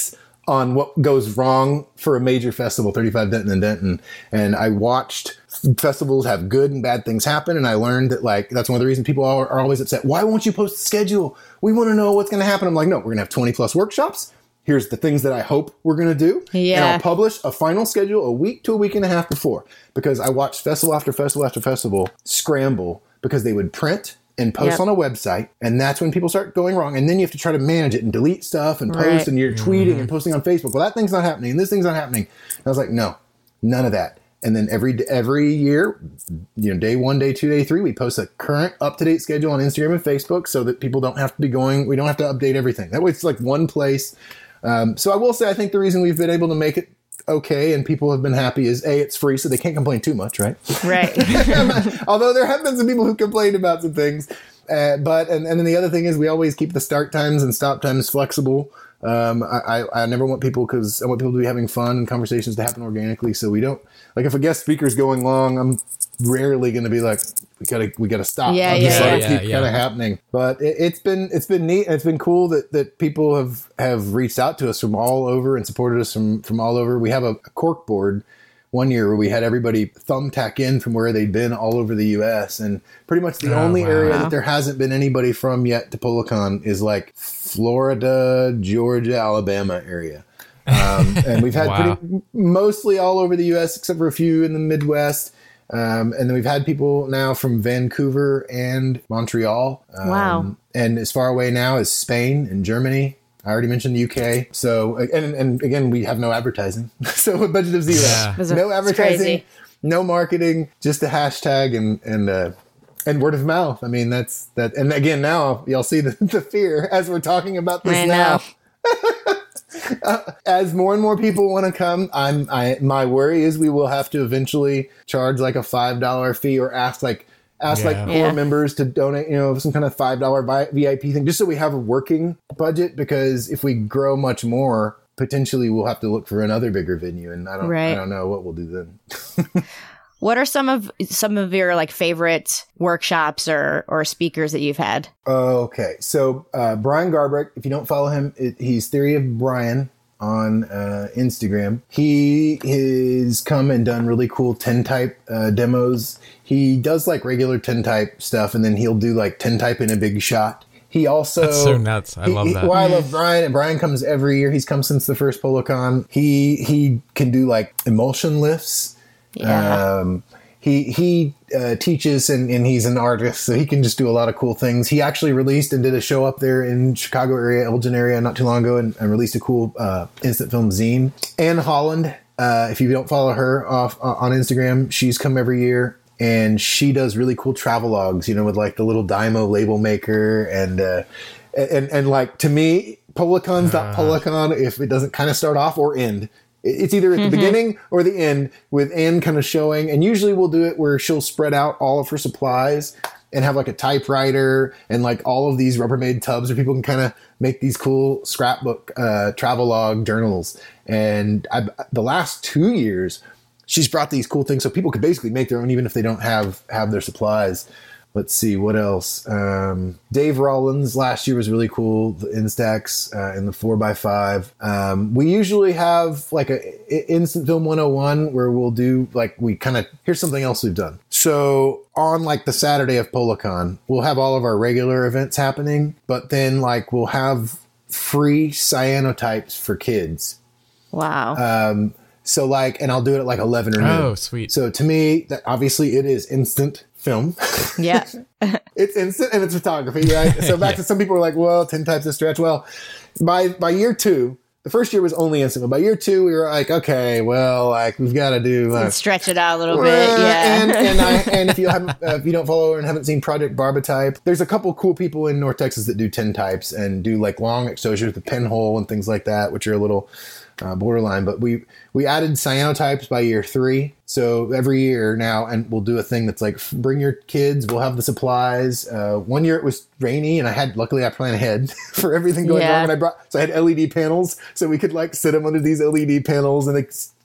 on what goes wrong for a major festival, thirty-five Denton and Denton. And I watched festivals have good and bad things happen. And I learned that, like, that's one of the reasons people are, are always upset. Why won't you post the schedule? We want to know what's going to happen. I'm like, no, we're going to have twenty plus workshops. Here's the things that I hope we're going to do. Yeah. And I'll publish a final schedule a week to a week and a half before, because I watched festival after festival after festival scramble because they would print and post Yep. on a website. And that's when people start going wrong. And then you have to try to manage it and delete stuff and post Right. and you're tweeting and posting on Facebook. Well, that thing's not happening and this thing's not happening. And I was like, no, none of that. And then every every year, you know, day one, day two, day three, we post a current up-to-date schedule on Instagram and Facebook so that people don't have to be going, we don't have to update everything. That way it's like one place. Um, so I will say, I think the reason we've been able to make it okay and people have been happy is, A, it's free, so they can't complain too much, right? Right. Although there have been some people who complained about some things. Uh, but, and, and then the other thing is we always keep the start times and stop times flexible. Um, I, I, I never want people, because I want people to be having fun and conversations to happen organically. So we don't, like, if a guest speaker's going long, I'm rarely going to be like, we gotta, we gotta stop. Yeah, I'll yeah, just let it yeah. keep Yeah, kind of yeah. happening. But it, it's been, it's been neat. And it's been cool that, that people have, have reached out to us from all over and supported us from, from all over. We have a, a cork board one year where we had everybody thumbtack in from where they'd been all over the U S, and pretty much the Oh, only wow. area that there hasn't been anybody from yet to PolaCon is like Florida, Georgia, Alabama area. Um, and we've had Wow. pretty, mostly all over the U S except for a few in the Midwest. Um, and then we've had people now from Vancouver and Montreal. Um, Wow. And as far away now as Spain and Germany. I already mentioned the U K. So, and, and again, we have no advertising. So a budget of zero. Yeah. It's a- No it's advertising, crazy. no marketing, just a hashtag and, and, uh, and word of mouth. I mean, that's that. And again, now y'all see the, the fear as we're talking about this I now. know. Uh, as more and more people want to come, I'm, I, my worry is we will have to eventually charge like a five dollar fee or ask like, ask Yeah. like core Yeah. members to donate, you know, some kind of five dollar V I P thing, just so we have a working budget, because if we grow much more, potentially we'll have to look for another bigger venue. And I don't, I Right. don't know what we'll do then. What are some of some of your like favorite workshops or or speakers that you've had? Okay, so uh, Brian Garbrick, if you don't follow him, it, he's Theory of Brian on uh, Instagram. He has come and done really cool ten-type uh, demos. He does like regular ten-type stuff, and then he'll do like ten-type in a big shot. He also... That's so nuts. I he- love he- that. Well, I love Brian, and Brian comes every year. He's come since the first PolaCon. He, he can do like emulsion lifts. Yeah. Um, he he uh, teaches and, and he's an artist, so he can just do a lot of cool things. He actually released and did a show up there in Chicago area, Elgin area, not too long ago, and, and released a cool uh, instant film zine. Anne Holland, uh, if you don't follow her off uh, on Instagram, she's come every year. And she does really cool travelogues, you know, with like the little Dymo label maker. And, uh, and, and like, to me, PolaCon's not PolaCon if it doesn't kind of start off or end. It's either at the beginning or the end, with Anne kind of showing. And usually we'll do it where she'll spread out all of her supplies and have like a typewriter and like all of these Rubbermaid tubs where people can kind of make these cool scrapbook, uh, travelogue journals. And I, the last two years, she's brought these cool things so people could basically make their own, even if they don't have, have their supplies. Let's see, what else? Um, Dave Rollins last year was really cool. The Instax uh, in the four by five. Um, we usually have like a I- Instant Film one oh one where we'll do like, we kind of, here's something else we've done. So on like the Saturday of PolaCon, we'll have all of our regular events happening, but then like we'll have free cyanotypes for kids. Wow. Um, so like, and I'll do it at like eleven or noon. Oh, sweet. So to me, that obviously it is instant film. yeah. It's instant and it's photography, right? So back Yeah. to some people were like, well, ten types of stretch. Well, by by year two, the first year was only instant. But by year two, we were like, okay, well, like we've got to do uh, Stretch it out a little bit. uh, Yeah. and and, I, and if you haven't, uh, if you don't follow and haven't seen Project Barbatype, there's a couple cool people in North Texas that do ten types and do like long exposures with pinhole and things like that, which are a little uh, borderline. But we we added cyanotypes by year three, so every year now, and we'll do a thing that's like bring your kids. We'll have the supplies. Uh, one year it was rainy, and I had luckily I planned ahead for everything going Yeah. wrong, and I brought so I had L E D panels, so we could like sit them under these L E D panels and ex-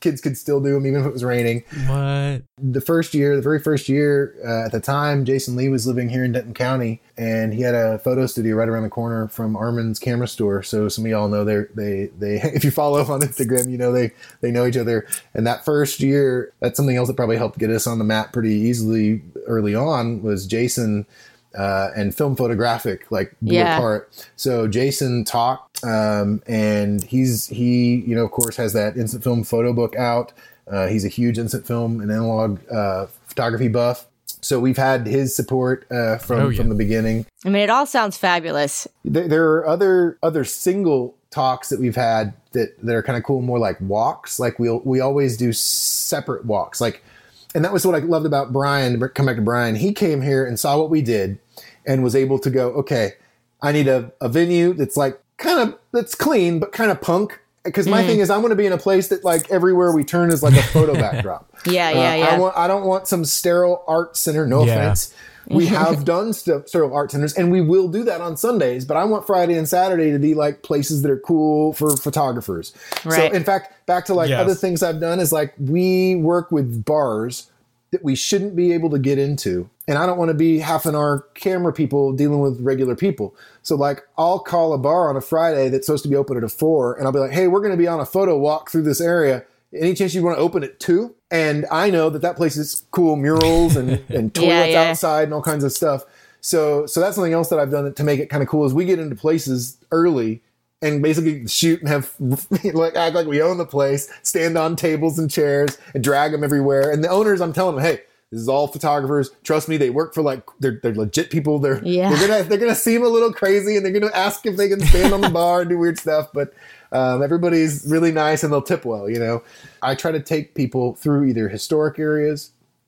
kids could still do them even if it was raining. What? The first year, the very first year, uh, at the time, Jason Lee was living here in Denton County, and he had a photo studio right around the corner from Armin's Camera Store. So some of y'all know they they they if you follow on Instagram, you know they they know each other. And that first year, that's something else that probably helped get us on the map pretty easily early on was Jason. Uh, and Film Photographic like grew yeah. apart. So Jason talked, um, and he's he you know of course has that instant film photo book out. Uh, he's a huge instant film and analog uh, photography buff. So we've had his support uh, from oh, yeah. from the beginning. I mean, it all sounds fabulous. There, there are other other single talks that we've had that that are kind of cool, more like walks. Like we we'll, we always do separate walks, like. And that was what I loved about Brian. Come back to Brian. He came here and saw what we did and was able to go, okay, I need a, a venue that's like kind of, that's clean, but kind of punk. Because my mm. thing is I want to be in a place that like everywhere we turn is like a photo backdrop. yeah, yeah, uh, yeah. I, want, I don't want some sterile art center. No yeah. offense. We have done st- sterile art centers and we will do that on Sundays, but I want Friday and Saturday to be like places that are cool for photographers. Right. So in fact, back to like yes. other things I've done is like we work with bars that we shouldn't be able to get into. And I don't want to be half an hour camera people dealing with regular people. So like I'll call a bar on a Friday that's supposed to be open at a four and I'll be like, hey, we're going to be on a photo walk through this area. Any chance you want to open at two? And I know that that place is cool murals and, and toilets yeah, yeah. outside and all kinds of stuff. So so that's something else that I've done to make it kind of cool is we get into places early and basically shoot and have like act like we own the place, stand on tables and chairs and drag them everywhere. And the owners, I'm telling them, hey, this is all photographers. Trust me, they work for like they're they're legit people. They're yeah. they're gonna they're gonna seem a little crazy and they're gonna ask if they can stand on the bar and do weird stuff, but. Um, everybody's really nice and they'll tip well, you know. I try to take people through either historic areas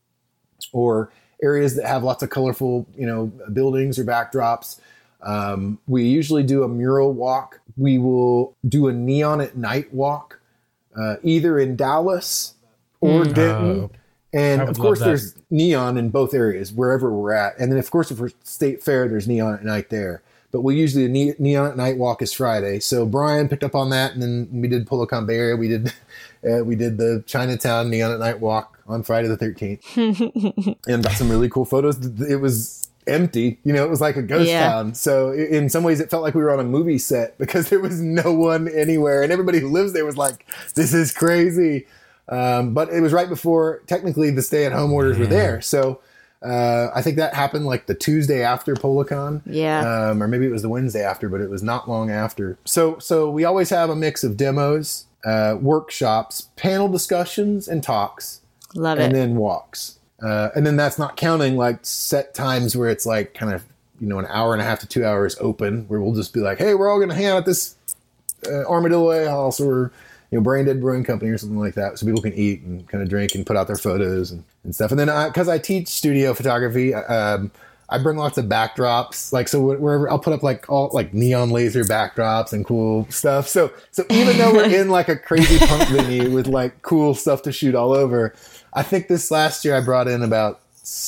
or areas that have lots of colorful, you know, buildings or backdrops. Um, we usually do a mural walk. We will do a neon at night walk, uh, either in Dallas or mm. Denton. Oh, and of course there's neon in both areas, wherever we're at. And then of course if we're State Fair, there's neon at night there. But we usually, the Neon at Night walk is Friday. So Brian picked up on that, and then we did Pulacon Bay Area. We did uh, we did the Chinatown Neon at Night walk on Friday the thirteenth. And got some really cool photos. It was empty. You know, it was like a ghost yeah. town. So in some ways, it felt like we were on a movie set because there was no one anywhere. And everybody who lives there was like, this is crazy. Um, but it was right before, technically, the stay-at-home orders were there. So... Uh, I think that happened like the Tuesday after Pulacon. Yeah. Um, or maybe it was the Wednesday after, but it was not long after. So, so we always have a mix of demos, uh, workshops, panel discussions, and talks. Love it. And then walks. Uh, and then that's not counting like set times where it's like kind of, you know, an hour and a half to two hours open where we'll just be like, hey, we're all going to hang out at this uh, Armadillo Ale House or, you know, Brain Dead Brewing Company or something like that, so people can eat and kind of drink and put out their photos and, and stuff. And then because I, I teach studio photography, um, I bring lots of backdrops. Like so, wherever I'll put up like all like neon laser backdrops and cool stuff. So so even though we're in like a crazy punk venue with like cool stuff to shoot all over, I think this last year I brought in about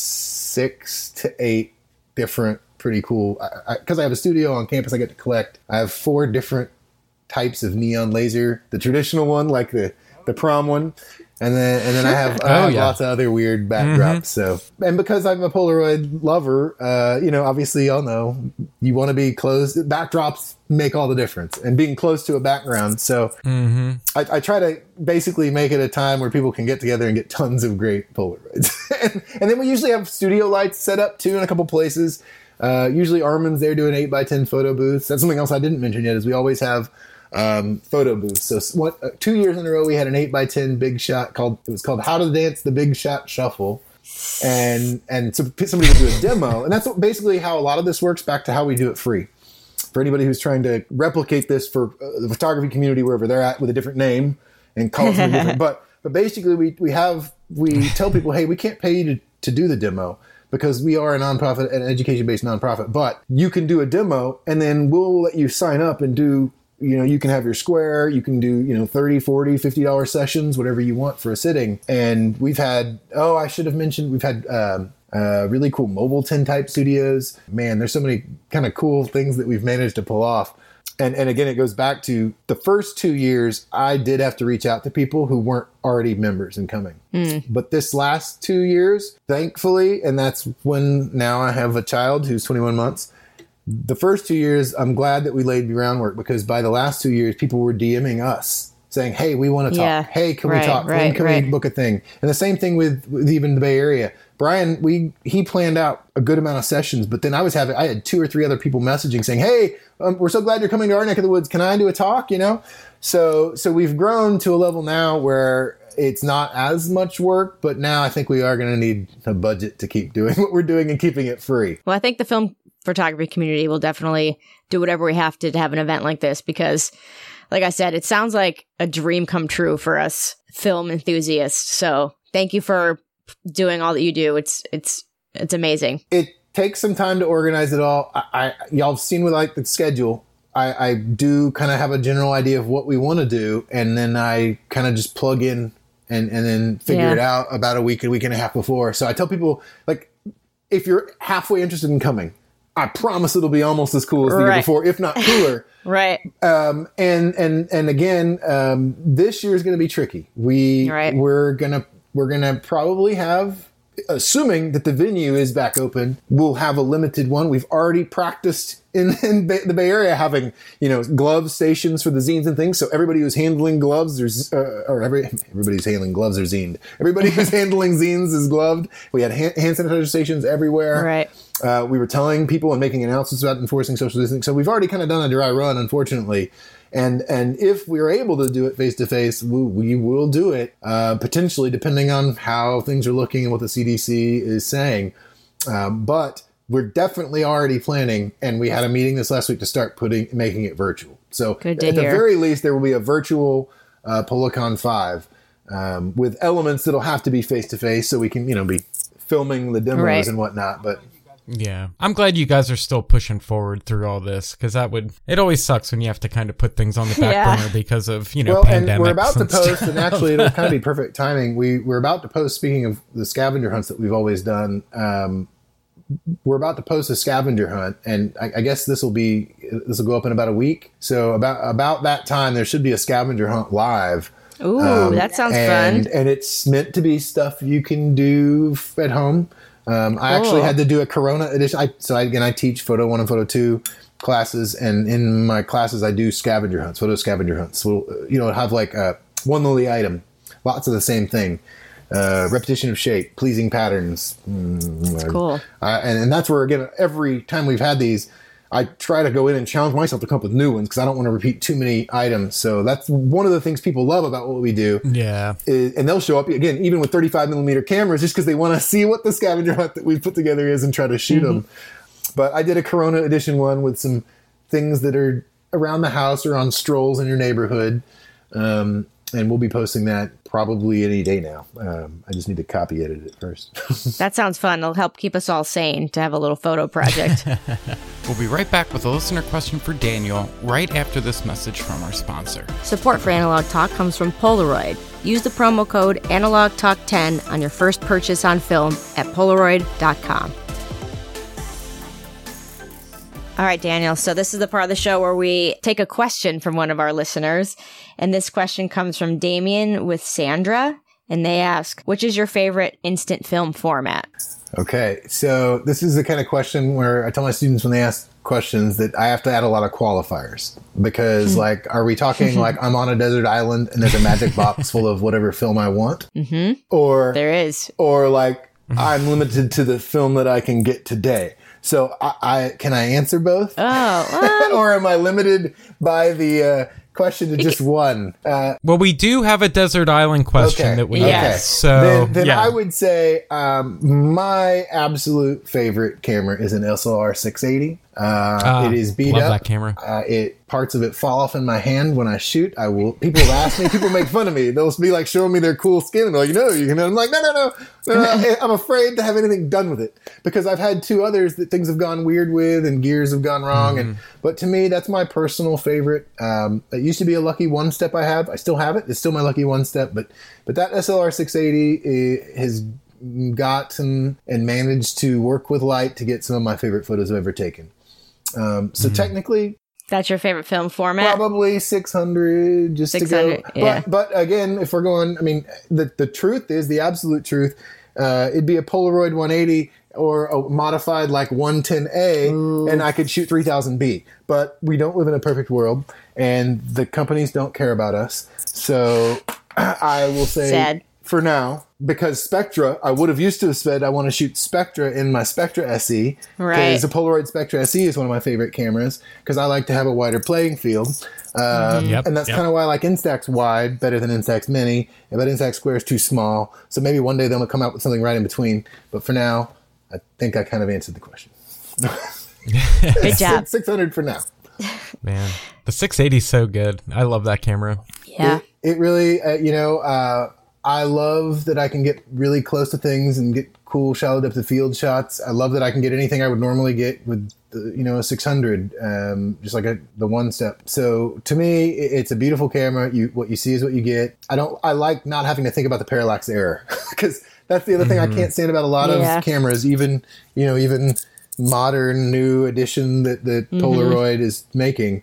six to eight different pretty cool. Because I, I, I have a studio on campus, I get to collect. I have four different types of neon laser, the traditional one, like the, the prom one. And then, and then I have, I have oh, yeah. lots of other weird backdrops. Mm-hmm. So, and because I'm a Polaroid lover, uh, you know, obviously y'all know you want to be close. Backdrops make all the difference and being close to a background. So mm-hmm. I, I try to basically make it a time where people can get together and get tons of great Polaroids. and, and then we usually have studio lights set up too in a couple places. Uh, usually Armin's there doing eight by ten photo booths. That's something else I didn't mention yet is we always have um, photo booths. So what, uh, two years in a row, we had an eight by ten big shot called, it was called How to Dance the Big Shot Shuffle. And, and so somebody would do a demo. And that's what, basically how a lot of this works, back to how we do it free. For anybody who's trying to replicate this for uh, the photography community, wherever they're at with a different name and call it something different. But, but basically we, we have, we tell people, hey, we can't pay you to, to do the demo, because we are a nonprofit, an education-based nonprofit, but you can do a demo and then we'll let you sign up and do, you know, you can have your square, you can do, you know, thirty, forty, fifty dollars sessions, whatever you want for a sitting. And we've had, oh, I should have mentioned, we've had um, uh, really cool mobile tin type studios. Man, there's so many kind of cool things that we've managed to pull off. And and again, it goes back to the first two years, I did have to reach out to people who weren't already members and coming. Mm. But this last two years, thankfully, and that's when now I have a child who's twenty-one months. The first two years, I'm glad that we laid the groundwork, because by the last two years, people were DMing us saying, hey, we want to talk. Yeah. Hey, can right, we talk? Right, when can right. we book a thing? And the same thing with, with even the Bay Area. Brian, we he planned out a good amount of sessions, but then I was having I had two or three other people messaging saying, "Hey, um, we're so glad you're coming to our neck of the woods. Can I do a talk?" You know, so so we've grown to a level now where it's not as much work, but now I think we are going to need a budget to keep doing what we're doing and keeping it free. Well, I think the film photography community will definitely do whatever we have to to have an event like this, because, like I said, it sounds like a dream come true for us film enthusiasts. So thank you for doing all that you do. It's it's it's amazing. It takes some time to organize it all. I, I y'all have seen with like the schedule. I, I do kind of have a general idea of what we want to do, and then I kind of just plug in and and then figure yeah. it out about a week, a week and a half before. So I tell people, like, if you're halfway interested in coming, I promise it'll be almost as cool as the right. year before, if not cooler. Right. Um, and and and again, um, this year is going to be tricky. We right. we're gonna. We're going to probably have, assuming that the venue is back open, we'll have a limited one. We've already practiced in, in Bay, the Bay Area having, you know, glove stations for the zines and things. So everybody who's handling gloves, there's, uh, or every, everybody's handling gloves are zined. Everybody who's handling zines is gloved. We had hand, hand sanitizer stations everywhere. Right. Uh, we were telling people and making announcements about enforcing social distancing. So we've already kind of done a dry run, unfortunately. And and if we're able to do it face to face, we will do it, uh, potentially, depending on how things are looking and what the C D C is saying. Um, but we're definitely already planning, and we had a meeting this last week to start putting making it virtual. So Good to at hear. the very least, there will be a virtual uh, PolaCon five um, with elements that'll have to be face to face, so we can, you know, be filming the demos right. and whatnot. But yeah, I'm glad you guys are still pushing forward through all this, because that would, it always sucks when you have to kind of put things on the back Yeah. burner because of, you know, well, pandemics. and we're about to and post, stuff. and actually it'll kind of be perfect timing. We, we're about to post, speaking of the scavenger hunts that we've always done, um, we're about to post a scavenger hunt, and I, I guess this will be, this will go up in about a week. So about, about that time, there should be a scavenger hunt live. Ooh, Um, that sounds and, fun. And it's meant to be stuff you can do f- at home. Um, I actually Cool. had to do a Corona edition. I, so I, again, I teach photo one and photo two classes, and in my classes, I do scavenger hunts, photo scavenger hunts. So, you know, have like a one lily item, lots of the same thing, uh, repetition of shape, pleasing patterns. Mm, Cool. Uh, and, and that's where, again, every time we've had these, I try to go in and challenge myself to come up with new ones because I don't want to repeat too many items. So that's one of the things people love about what we do. Yeah. Is, and they'll show up again, even with thirty-five millimeter cameras, just because they want to see what the scavenger hunt that we put together is and try to shoot mm-hmm. them. But I did a Corona edition one with some things that are around the house or on strolls in your neighborhood. Um, and we'll be posting that probably any day now. Um, I just need to copy edit it first. That sounds fun. It'll help keep us all sane to have a little photo project. We'll be right back with a listener question for Daniel right after this message from our sponsor. Support for Analog Talk comes from Polaroid. Use the promo code Analog Talk ten on your first purchase on film at Polaroid dot com. All right, Daniel. So this is the part of the show where we take a question from one of our listeners. And this question comes from Damien with Sandra. And they ask, which is your favorite instant film format? Okay. So this is the kind of question where I tell my students when they ask questions that I have to add a lot of qualifiers. Because, like, are we talking like I'm on a desert island and there's a magic box full of whatever film I want? Mm-hmm. Or there is. Or like I'm limited to the film that I can get today. So I, I can I answer both? Oh, um, or am I limited by the uh, question to just one? Uh, well, we do have a desert island question okay, that we yes. asked. So then, then yeah. I would say um, my absolute favorite camera is an S L R six eighty. Uh, uh, it is beat love up. That camera. Uh, it parts of it fall off in my hand when I shoot. I will. People have asked me. People make fun of me. They'll be like showing me their cool skin, and they're like, "No, you can." I'm like, "No, no, no." no I'm afraid to have anything done with it because I've had two others that things have gone weird with, and gears have gone wrong. Mm-hmm. And but to me, that's my personal favorite. Um, it used to be a Lucky One Step I have. I still have it. It's still my Lucky One Step. But but that S L R six eighty has gotten and managed to work with light to get some of my favorite photos I've ever taken. Um, so mm-hmm. technically, That's your favorite film format? Probably six hundred just to go. Yeah. But, but again, if we're going, I mean, the, the truth is, the absolute truth, uh, it'd be a Polaroid one eighty or a modified like one ten A, Ooh. And I could shoot three thousand B. But we don't live in a perfect world, and the companies don't care about us. So I will say, Sad. For now, because Spectra, I would have used to have said I want to shoot Spectra in my Spectra S E. Right. Because the Polaroid Spectra S E is one of my favorite cameras because I like to have a wider playing field. Uh, mm-hmm. yep, and that's yep. kind of why I like Instax wide better than Instax mini. But Instax square is too small. So maybe one day they'll come out with something right in between. But for now, I think I kind of answered the question. Good job. six hundred for now. Man, the six eighty is so good. I love that camera. Yeah. It, it really, uh, you know, uh, I love that I can get really close to things and get cool shallow depth of field shots. I love that I can get anything I would normally get with, the, you know, a six hundred, um, just like a, the one step. So to me, it, it's a beautiful camera. You, what you see is what you get. I don't, I like not having to think about the parallax error because that's the other thing mm-hmm. I can't stand about a lot yeah. of cameras, even, you know, even modern new edition that, that mm-hmm. Polaroid is making.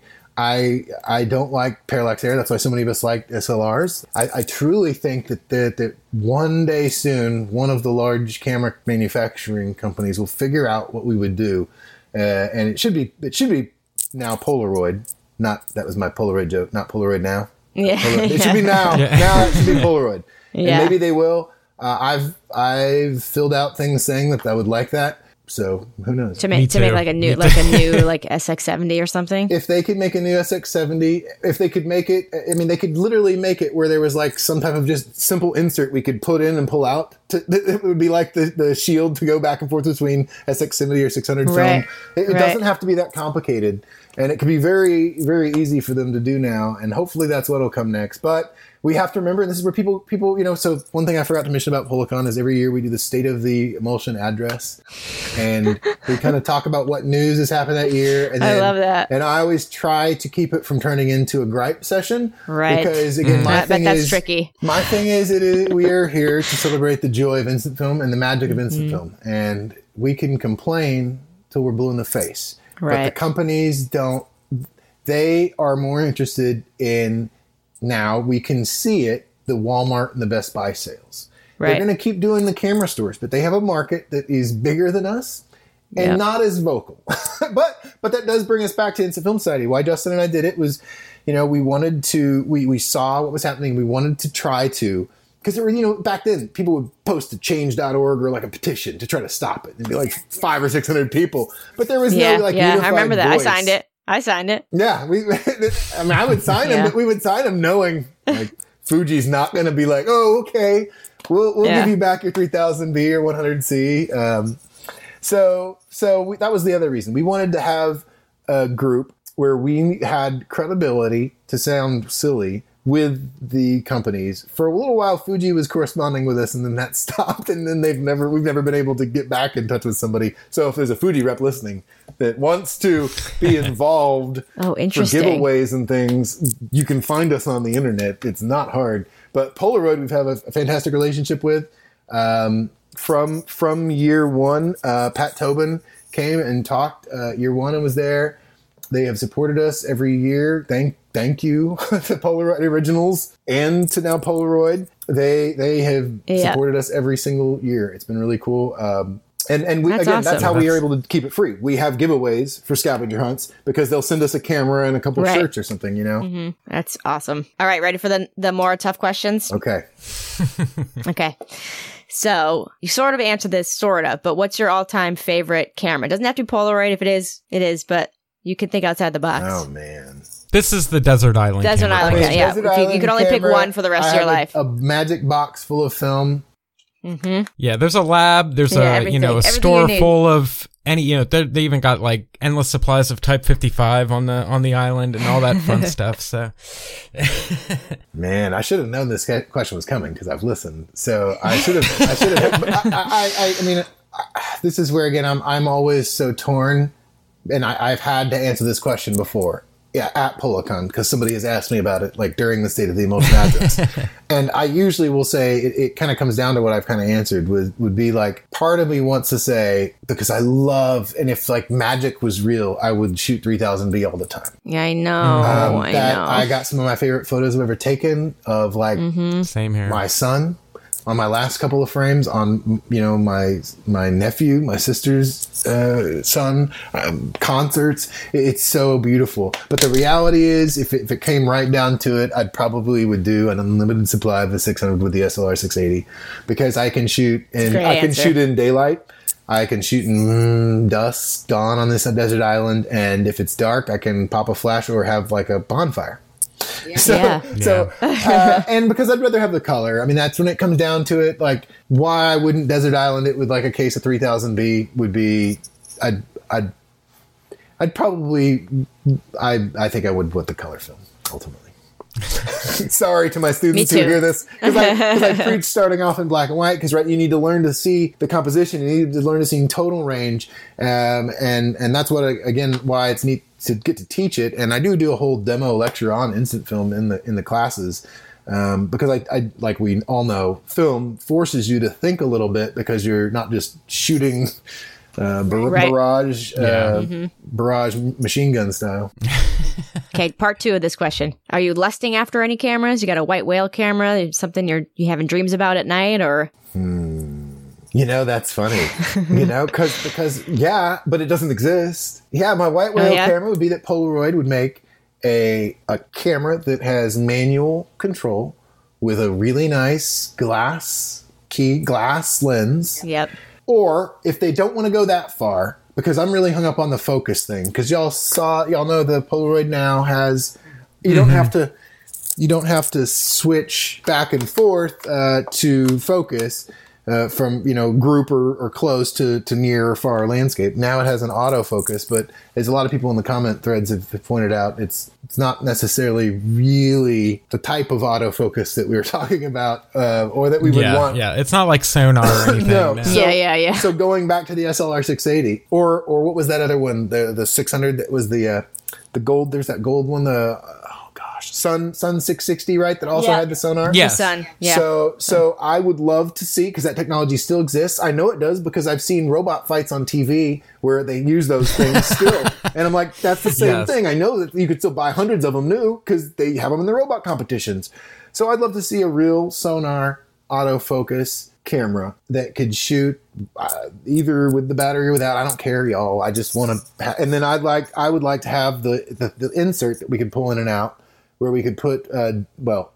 I I don't like parallax error. That's why so many of us like S L Rs. I, I truly think that, that that one day soon, one of the large camera manufacturing companies will figure out what we would do, uh, and it should be it should be now Polaroid. Not that was my Polaroid joke. Not Polaroid now. Yeah, Polaroid. It yeah. should be now. Yeah. Now it should be Polaroid. Yeah. And maybe they will. Uh, I've I've filled out things saying that I would like that. So who knows? To make to make like a new like a new like S X seventy or something. If they could make a new S X seventy, if they could make it, I mean, they could literally make it where there was like some type of just simple insert we could put in and pull out. To, it would be like the, the shield to go back and forth between S X seventy or six hundred right. film. It, it right. doesn't have to be that complicated, and it could be very very easy for them to do now. And hopefully that's what'll come next. But we have to remember, and this is where people, people, you know, so one thing I forgot to mention about Policon is every year we do the State of the Emulsion address, and we kind of talk about what news has happened that year. And then, I love that. And I always try to keep it from turning into a gripe session. Right. Because, again, mm. my I thing bet that's is... tricky. My thing is, it is, we are here to celebrate the joy of instant film and the magic of instant mm-hmm. film. And we can complain till we're blue in the face. Right. But the companies don't... They are more interested in... Now, we can see it, the Walmart and the Best Buy sales. Right. They're going to keep doing the camera stores, but they have a market that is bigger than us and yep. not as vocal. but but that does bring us back to Instant Film Society. Why Justin and I did it was, you know, we wanted to, we, we saw what was happening. We wanted to try to, because there were, you know, back then people would post to change dot org or like a petition to try to stop it. There'd be like five or six hundred people, but there was yeah, no like yeah, unified I remember that. voice. I signed it. I signed it. Yeah, we. I mean, I would sign them, yeah. but we would sign them knowing like Fuji's not going to be like, oh, okay, we'll we'll yeah. give you back your three thousand B or one hundred C. Um, so so we, that was the other reason we wanted to have a group where we had credibility to sound silly with the companies. For a little while, Fuji was corresponding with us, and then that stopped, and then they've never we've never been able to get back in touch with somebody. So if there's a Fuji rep listening that wants to be involved oh, for interesting. giveaways and things, you can find us on the internet. It's not hard. But Polaroid, we've had a, a fantastic relationship with. Um, from from year one, uh, Pat Tobin came and talked uh, year one and was there. They have supported us every year. Thank thank you to Polaroid Originals and to now Polaroid. They they have yeah. supported us every single year. It's been really cool. Um, and and we, that's again, awesome. that's how that's... we are able to keep it free. We have giveaways for scavenger hunts because they'll send us a camera and a couple right. shirts or something, you know? Mm-hmm. That's awesome. All right, ready for the the more tough questions? Okay. Okay. So you sort of answered this, sort of, but what's your all-time favorite camera? It doesn't have to be Polaroid. If it is, it is, but you can think outside the box. Oh, man. This is the Desert Island Desert camera. Island, I mean, yeah. Desert You, Island you can only camera, pick one for the rest I of your have life. A, a magic box full of film. Mm-hmm. Yeah, there's a lab. There's Yeah, a you know a everything. store Everything you full of any you know they even got like endless supplies of Type fifty-five on the on the island and all that fun stuff. So, man, I should have known this question was coming because I've listened. So I should have. I should have. I, I, I, I mean, I, this is where again I'm I'm always so torn, and I, I've had to answer this question before. Yeah, at Polacon, because somebody has asked me about it, like during the State of the Emotion address. And I usually will say, it, it kind of comes down to what I've kind of answered, would, would be like, part of me wants to say, because I love, and if like magic was real, I would shoot three thousand B all the time. Yeah, I know. Um, I that, know. I got some of my favorite photos I've ever taken of like Mm-hmm. Same here. my son on my last couple of frames, on, you know, my my nephew, my sister's uh, son, um, concerts. It's so beautiful. But the reality is, if it, if it came right down to it, I'd probably would do an unlimited supply of the six hundred with the S L R six eighty, because I can shoot and I can answer. shoot in daylight. I can shoot in mm, dusk, dawn on this desert island, and if it's dark, I can pop a flash or have like a bonfire. Yeah. So, Yeah. so uh, and because I'd rather have the color. I mean, that's when it comes down to it. Like, why I wouldn't desert island it with like a case of three thousand B would be, I'd, I'd, I'd probably, I, I think I would with the color film ultimately. Sorry to my students who Me too. hear this, because I, 'cause I preach starting off in black and white, because right, you need to learn to see the composition, you need to learn to see total range, um, and and that's what, again, why it's neat to get to teach it. And I do do a whole demo lecture on instant film in the in the classes, um, because I, I like we all know, film forces you to think a little bit, because you're not just shooting uh, bar- Right. barrage uh, Yeah. Mm-hmm. barrage machine gun style. Okay, part two of this question. Are you lusting after any cameras? You got a white whale camera? Something you're you having dreams about at night, or? You know, that's funny. You know, because because yeah, but it doesn't exist. Yeah, my white whale Oh, yeah? camera would be that Polaroid would make a a camera that has manual control with a really nice glass key glass lens. Yep. Or if they don't want to go that far, because I'm really hung up on the focus thing, because y'all saw, y'all know the Polaroid now has, you don't have to, you don't have to switch back and forth uh, to focus uh, from, you know, group or, or close to, to near or far landscape. Now it has an autofocus, but as a lot of people in the comment threads have, have pointed out, it's it's not necessarily really the type of autofocus that we were talking about, uh, or that we would yeah, want. yeah. It's not like sonar or anything. No. no. So- yeah, yeah, yeah. So going back to the S L R six eighty, or or what was that other one? The the six hundred that was the uh, the gold. There's that gold one. The oh gosh, Sun Sun six sixty, right? That also Yeah. had the sonar. Yes. Sun. Yeah. So so I would love to see, because that technology still exists. I know it does, because I've seen robot fights on T V where they use those things still, and I'm like, that's the same Yes. thing. I know that you could still buy hundreds of them new, because they have them in the robot competitions. So I'd love to see a real sonar autofocus camera that could shoot uh, either with the battery or without. I don't care, y'all. I just want to, ha- and then I'd like, I would like to have the, the the insert that we could pull in and out, where we could put, uh, well,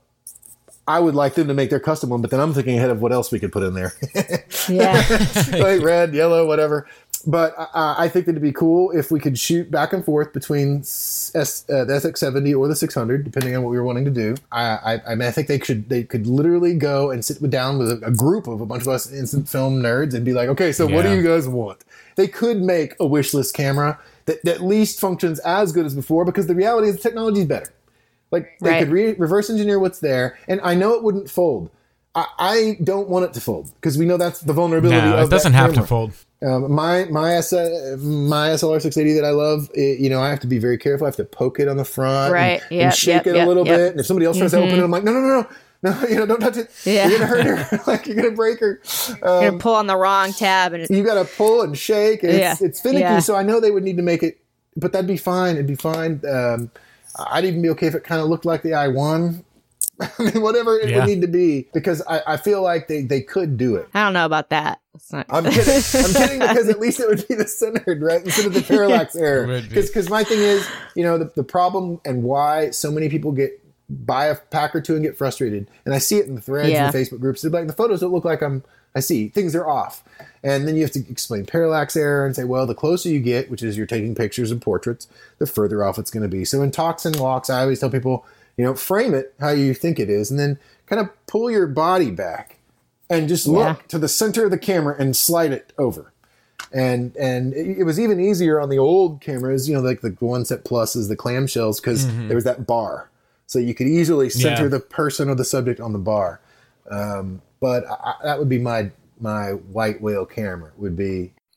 I would like them to make their custom one, but then I'm thinking ahead of what else we could put in there. Yeah. Like red, yellow, whatever. But uh, I think that it'd be cool if we could shoot back and forth between S, uh, the S X seventy or the six hundred, depending on what we were wanting to do. I, I, I mean, I think they should, they could literally go and sit down with a, a group of a bunch of us instant film nerds and be like, okay, so what do Yeah. you guys want? They could make a wish list camera that, that at least functions as good as before, because the reality is the technology is better. Like, they Right. could re- reverse engineer what's there, and I know it wouldn't fold. I, I don't want it to fold, because we know that's the vulnerability No, of it doesn't that have to camera. fold. Um, my my S my S L R six eighty that I love, it, you know, I have to be very careful. I have to poke it on the front, Right. And, Yep, and shake yep, it yep, a little yep. bit. And if somebody else tries to open it, I'm like, no, no, no, no, no, you know, don't touch it. Yeah. You're gonna hurt her. Like, you're gonna break her. You're Um, gonna pull on the wrong tab, and it, you got to pull and shake, and it's, Yeah. it's finicky. Yeah. So I know they would need to make it, but that'd be fine. It'd be fine. Um, I'd even be okay if it kind of looked like the I one. I mean, whatever it Yeah. would need to be, because I, I feel like they, they could do it. I don't know about that. It's not. I'm kidding. I'm kidding, because at least it would be the centered, right? Instead of the parallax error. Would be. Because my thing is, you know, the, the problem and why so many people get buy a pack or two and get frustrated. And I see it in the threads Yeah. and the Facebook groups. They're like, the photos don't look like I'm, I see things are off. And then you have to explain parallax error and say, well, the closer you get, which is you're taking pictures and portraits, the further off it's going to be. So in talks and walks, I always tell people, you know, frame it how you think it is, and then kind of pull your body back and just look Yeah. to the center of the camera and slide it over. And and it, it was even easier on the old cameras, you know, like the one set pluses, the clamshells, because there was that bar. So you could easily center Yeah. the person or the subject on the bar. Um, but I, I- that would be my my white whale camera would be.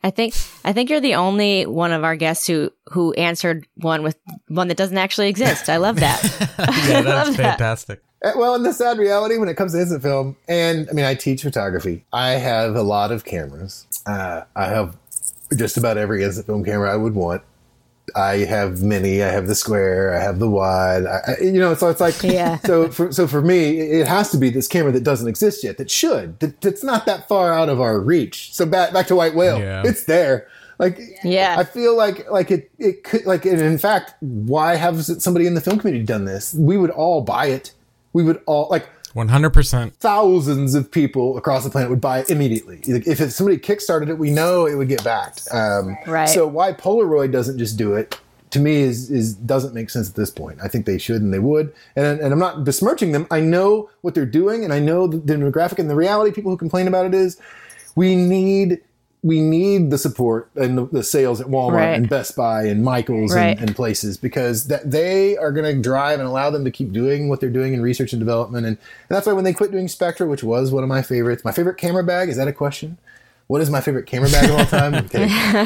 I think I think you're the only one of our guests who who answered one with one that doesn't actually exist. I love that. Yeah, that's fantastic. That. Well, in the sad reality, when it comes to instant film, and I mean, I teach photography. I have a lot of cameras. Uh, I have just about every instant film camera I would want. I have mini, I have the square, I have the wide, I, I, you know, so it's like, yeah. so for, so for me, it has to be this camera that doesn't exist yet, that should, that, that's not that far out of our reach. So back, back to White Whale, yeah. It's there. Like, yeah, I feel like, like it, it could, like, and in fact, why have somebody in the film community done this? We would all buy it. We would all, like, one hundred percent. Thousands of people across the planet would buy it immediately. If it, somebody kickstarted it, we know it would get backed. Um, right. So why Polaroid doesn't just do it, to me, is is doesn't make sense at this point. I think they should and they would. And, and I'm not besmirching them. I know what they're doing, and I know the demographic. And the reality, people who complain about it is, we need we need the support and the, the sales at Walmart right. and Best Buy and Michael's right. and, and places, because that they are going to drive and allow them to keep doing what they're doing in research and development. And, and that's why when they quit doing Spectra, which was one of my favorites, my favorite camera bag, is that a question? What is my favorite camera bag of all time? Okay.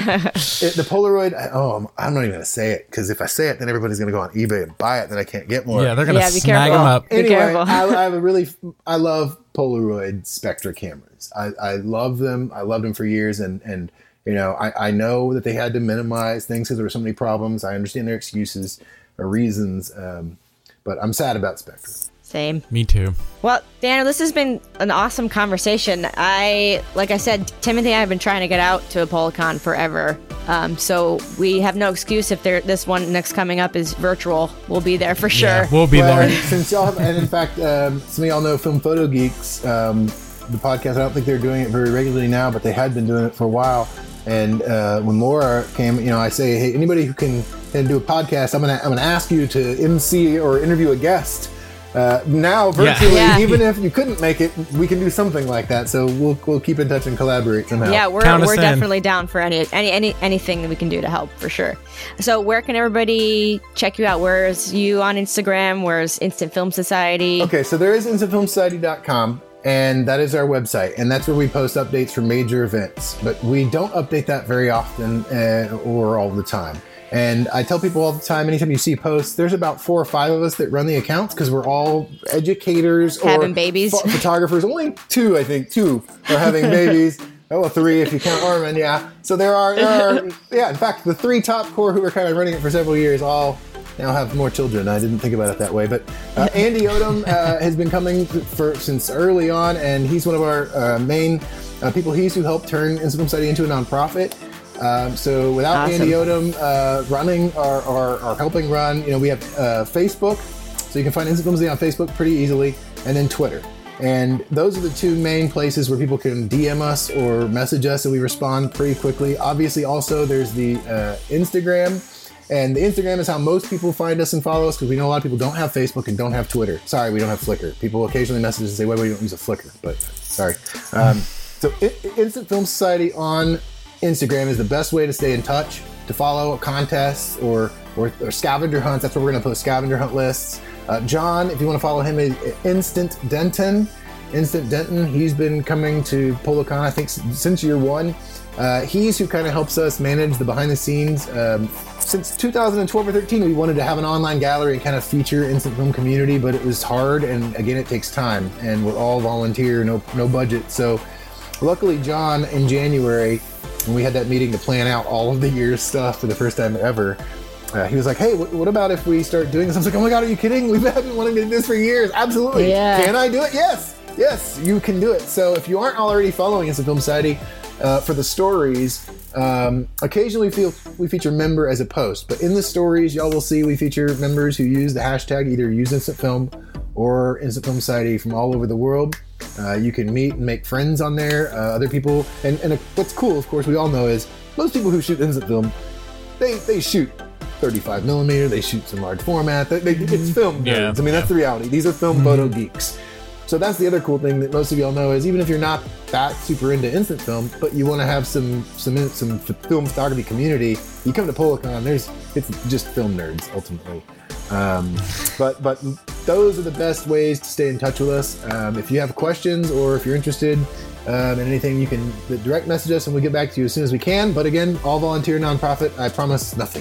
it, the Polaroid, I, oh, I'm, I'm not even going to say it, because if I say it, then everybody's going to go on eBay and buy it, then I can't get more. Yeah, they're going to yeah, snag them up. Be anyway, careful. I, I have a really, I love Polaroid Spectra cameras. I, I love them. I loved them for years, and, and you know, I, I know that they had to minimize things because there were so many problems. I understand their excuses or reasons, um, but I'm sad about Spectra. Same. Me too. Well, Daniel, this has been an awesome conversation. I, like I said, Timothy and I have been trying to get out to a PolaCon forever. Um, so we have no excuse if there, this one next coming up is virtual. We'll be there for sure. Yeah, we'll be well, there. And since y'all have, and in fact, um, some of y'all know Film Photo Geeks, um, the podcast. I don't think they're doing it very regularly now, but they had been doing it for a while. And uh, when Laura came, you know, I say, hey, anybody who can, can do a podcast, I'm gonna I'm gonna ask you to M C or interview a guest. Uh, now virtually, yeah. even if you couldn't make it, we can do something like that. So we'll we'll keep in touch and collaborate somehow. Yeah, we're Count us we're in. definitely down for any any any anything that we can do to help for sure. So where can everybody check you out? Where's you on Instagram? Where's Instant Film Society? Okay, so there is instant film society dot com. And that is our website, and that's where we post updates for major events. But we don't update that very often uh, or all the time. And I tell people all the time, anytime you see posts, there's about four or five of us that run the accounts, because we're all educators having or babies. ph- photographers. Only two, I think, two are having babies. Oh, well, three if you count Armin, yeah. So there are, there are, yeah, in fact, the three top core who were kind of running it for several years all now have more children. I didn't think about it that way, but uh, Andy Odom uh, has been coming for since early on, and he's one of our uh, main uh, people. He's who helped turn Instant Film Society into a nonprofit. Um, so without Awesome. Andy Odom uh, running or, or, or helping run, you know, we have uh, Facebook, so you can find Instant Film Society on Facebook pretty easily, and then Twitter. And those are the two main places where people can D M us or message us, and we respond pretty quickly. Obviously, also there's the uh, Instagram. And the Instagram is how most people find us and follow us, because we know a lot of people don't have Facebook and don't have Twitter. Sorry, we don't have Flickr. People occasionally message us and say, wait, wait, you don't use a Flickr, but sorry. Um, so I- Instant Film Society on Instagram is the best way to stay in touch, to follow contests or, or, or scavenger hunts. That's where we're going to post scavenger hunt lists. Uh, John, if you want to follow him, is Instant Denton. Instant Denton, he's been coming to PolaCon, I think, since year one. Uh, he's who kind of helps us manage the behind the scenes. Um, since two thousand twelve or thirteen, we wanted to have an online gallery and kind of feature instant film community, but it was hard, and again, it takes time, and we're all volunteer, no no budget. So luckily, John, in January, when we had that meeting to plan out all of the year's stuff for the first time ever, uh, he was like, hey, w- what about if we start doing this? I was like, oh my God, are you kidding? We've been wanting to do this for years. Absolutely. Yeah. Can I do it? Yes. Yes, you can do it. So if you aren't already following Instant Film Society, uh, for the stories, um, occasionally we, feel, we feature member as a post, but in the stories, y'all will see we feature members who use the hashtag either use Instant Film or Instant Film Society from all over the world. Uh, you can meet and make friends on there, uh, other people. And, and what's cool, of course, we all know is most people who shoot instant film, they, they shoot thirty-five millimeter, they shoot some large format. They, they, it's film nerds. Yeah. I mean, that's the reality. These are film mm-hmm. photo geeks. So that's the other cool thing that most of y'all know is even if you're not that super into instant film, but you want to have some some some film photography community, you come to PolaCon. There's it's just film nerds ultimately. Um, but but those are the best ways to stay in touch with us. Um, if you have questions or if you're interested Um, and anything you can direct message us and we'll get back to you as soon as we can. But again, all volunteer nonprofit, I promise nothing.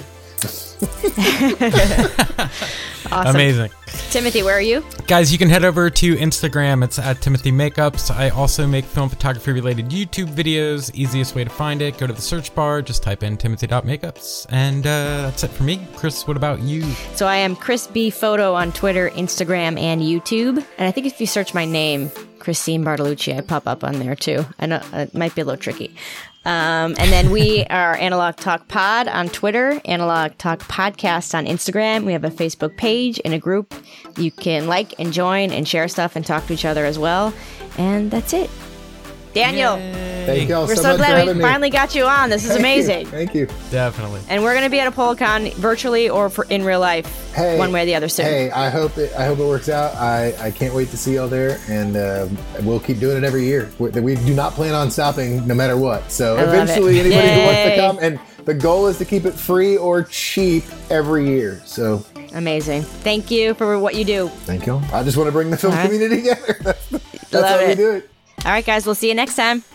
Awesome. Amazing. Timothy, where are you? Guys, you can head over to Instagram. It's at Timothy Makeups. I also make film photography related YouTube videos. Easiest way to find it, go to the search bar, just type in timothy.makeups. And uh, that's it for me. Chris, what about you? So I am Chris B Photo on Twitter, Instagram, and YouTube. And I think if you search my name, Christine Bartolucci, I pop up on there too. I know it might be a little tricky. Um, and then we are Analog Talk Pod on Twitter, Analog Talk Podcast on Instagram. We have a Facebook page and a group. You can like and join and share stuff and talk to each other as well. And that's it. Daniel, Thank y'all we're so, so, much for glad having we me. finally got you on. This is Thank amazing. You. Thank you. Definitely. And we're going to be at ApolloCon virtually or for in real life, Hey, one way or the other soon. Hey, I hope it. I hope it works out. I, I can't wait to see y'all there, and um, we'll keep doing it every year. We, we do not plan on stopping, no matter what. So I love eventually, it. anybody who wants to Yay. come, and the goal is to keep it free or cheap every year. So Amazing. Thank you for what you do. thank y'all. I just want to bring the film All right. community together. That's, that's Love how we it. do it. All right, guys, we'll see you next time.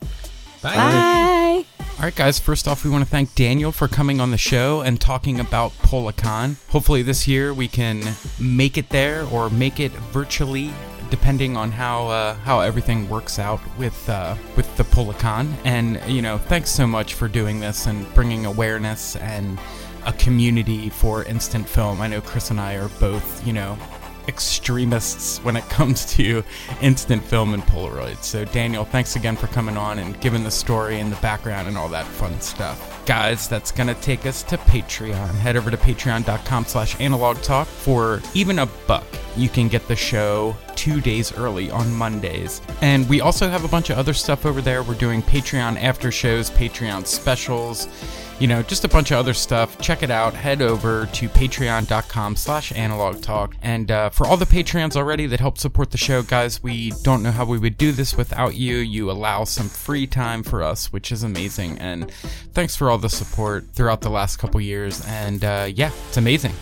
Bye. Bye. All right, guys, first off, we want to thank Daniel for coming on the show and talking about PolaCon. Hopefully this year we can make it there or make it virtually, depending on how uh, how everything works out with uh, with the PolaCon. And, you know, thanks so much for doing this and bringing awareness and a community for instant film. I know Chris and I are both, you know, extremists when it comes to instant film and Polaroid. So Daniel, thanks again for coming on and giving the story and the background and all that fun stuff. Guys, that's gonna take us to Patreon. Head over to patreon.com slash analog talk. For even a buck, you can get the show two days early on Mondays. And we also have a bunch of other stuff over there. We're doing Patreon after shows, Patreon specials, you know, just a bunch of other stuff. Check it out. Head over to patreon.com slash analog talk. And uh, for all the Patreons already that help support the show, guys, we don't know how we would do this without you. You allow some free time for us, which is amazing. And thanks for all the support throughout the last couple years. And uh, yeah, it's amazing.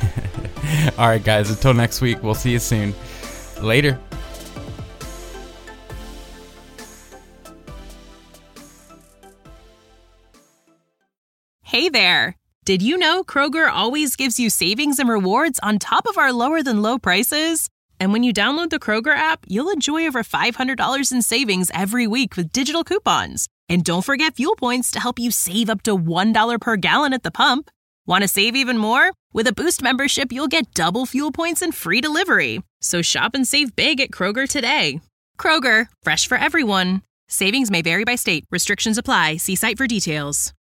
All right, guys, until next week, we'll see you soon. Later. Hey there! Did you know Kroger always gives you savings and rewards on top of our lower than low prices? And when you download the Kroger app, you'll enjoy over five hundred dollars in savings every week with digital coupons. And don't forget fuel points to help you save up to one dollar per gallon at the pump. Want to save even more? With a Boost membership, you'll get double fuel points and free delivery. So shop and save big at Kroger today. Kroger, fresh for everyone. Savings may vary by state. Restrictions apply. See site for details.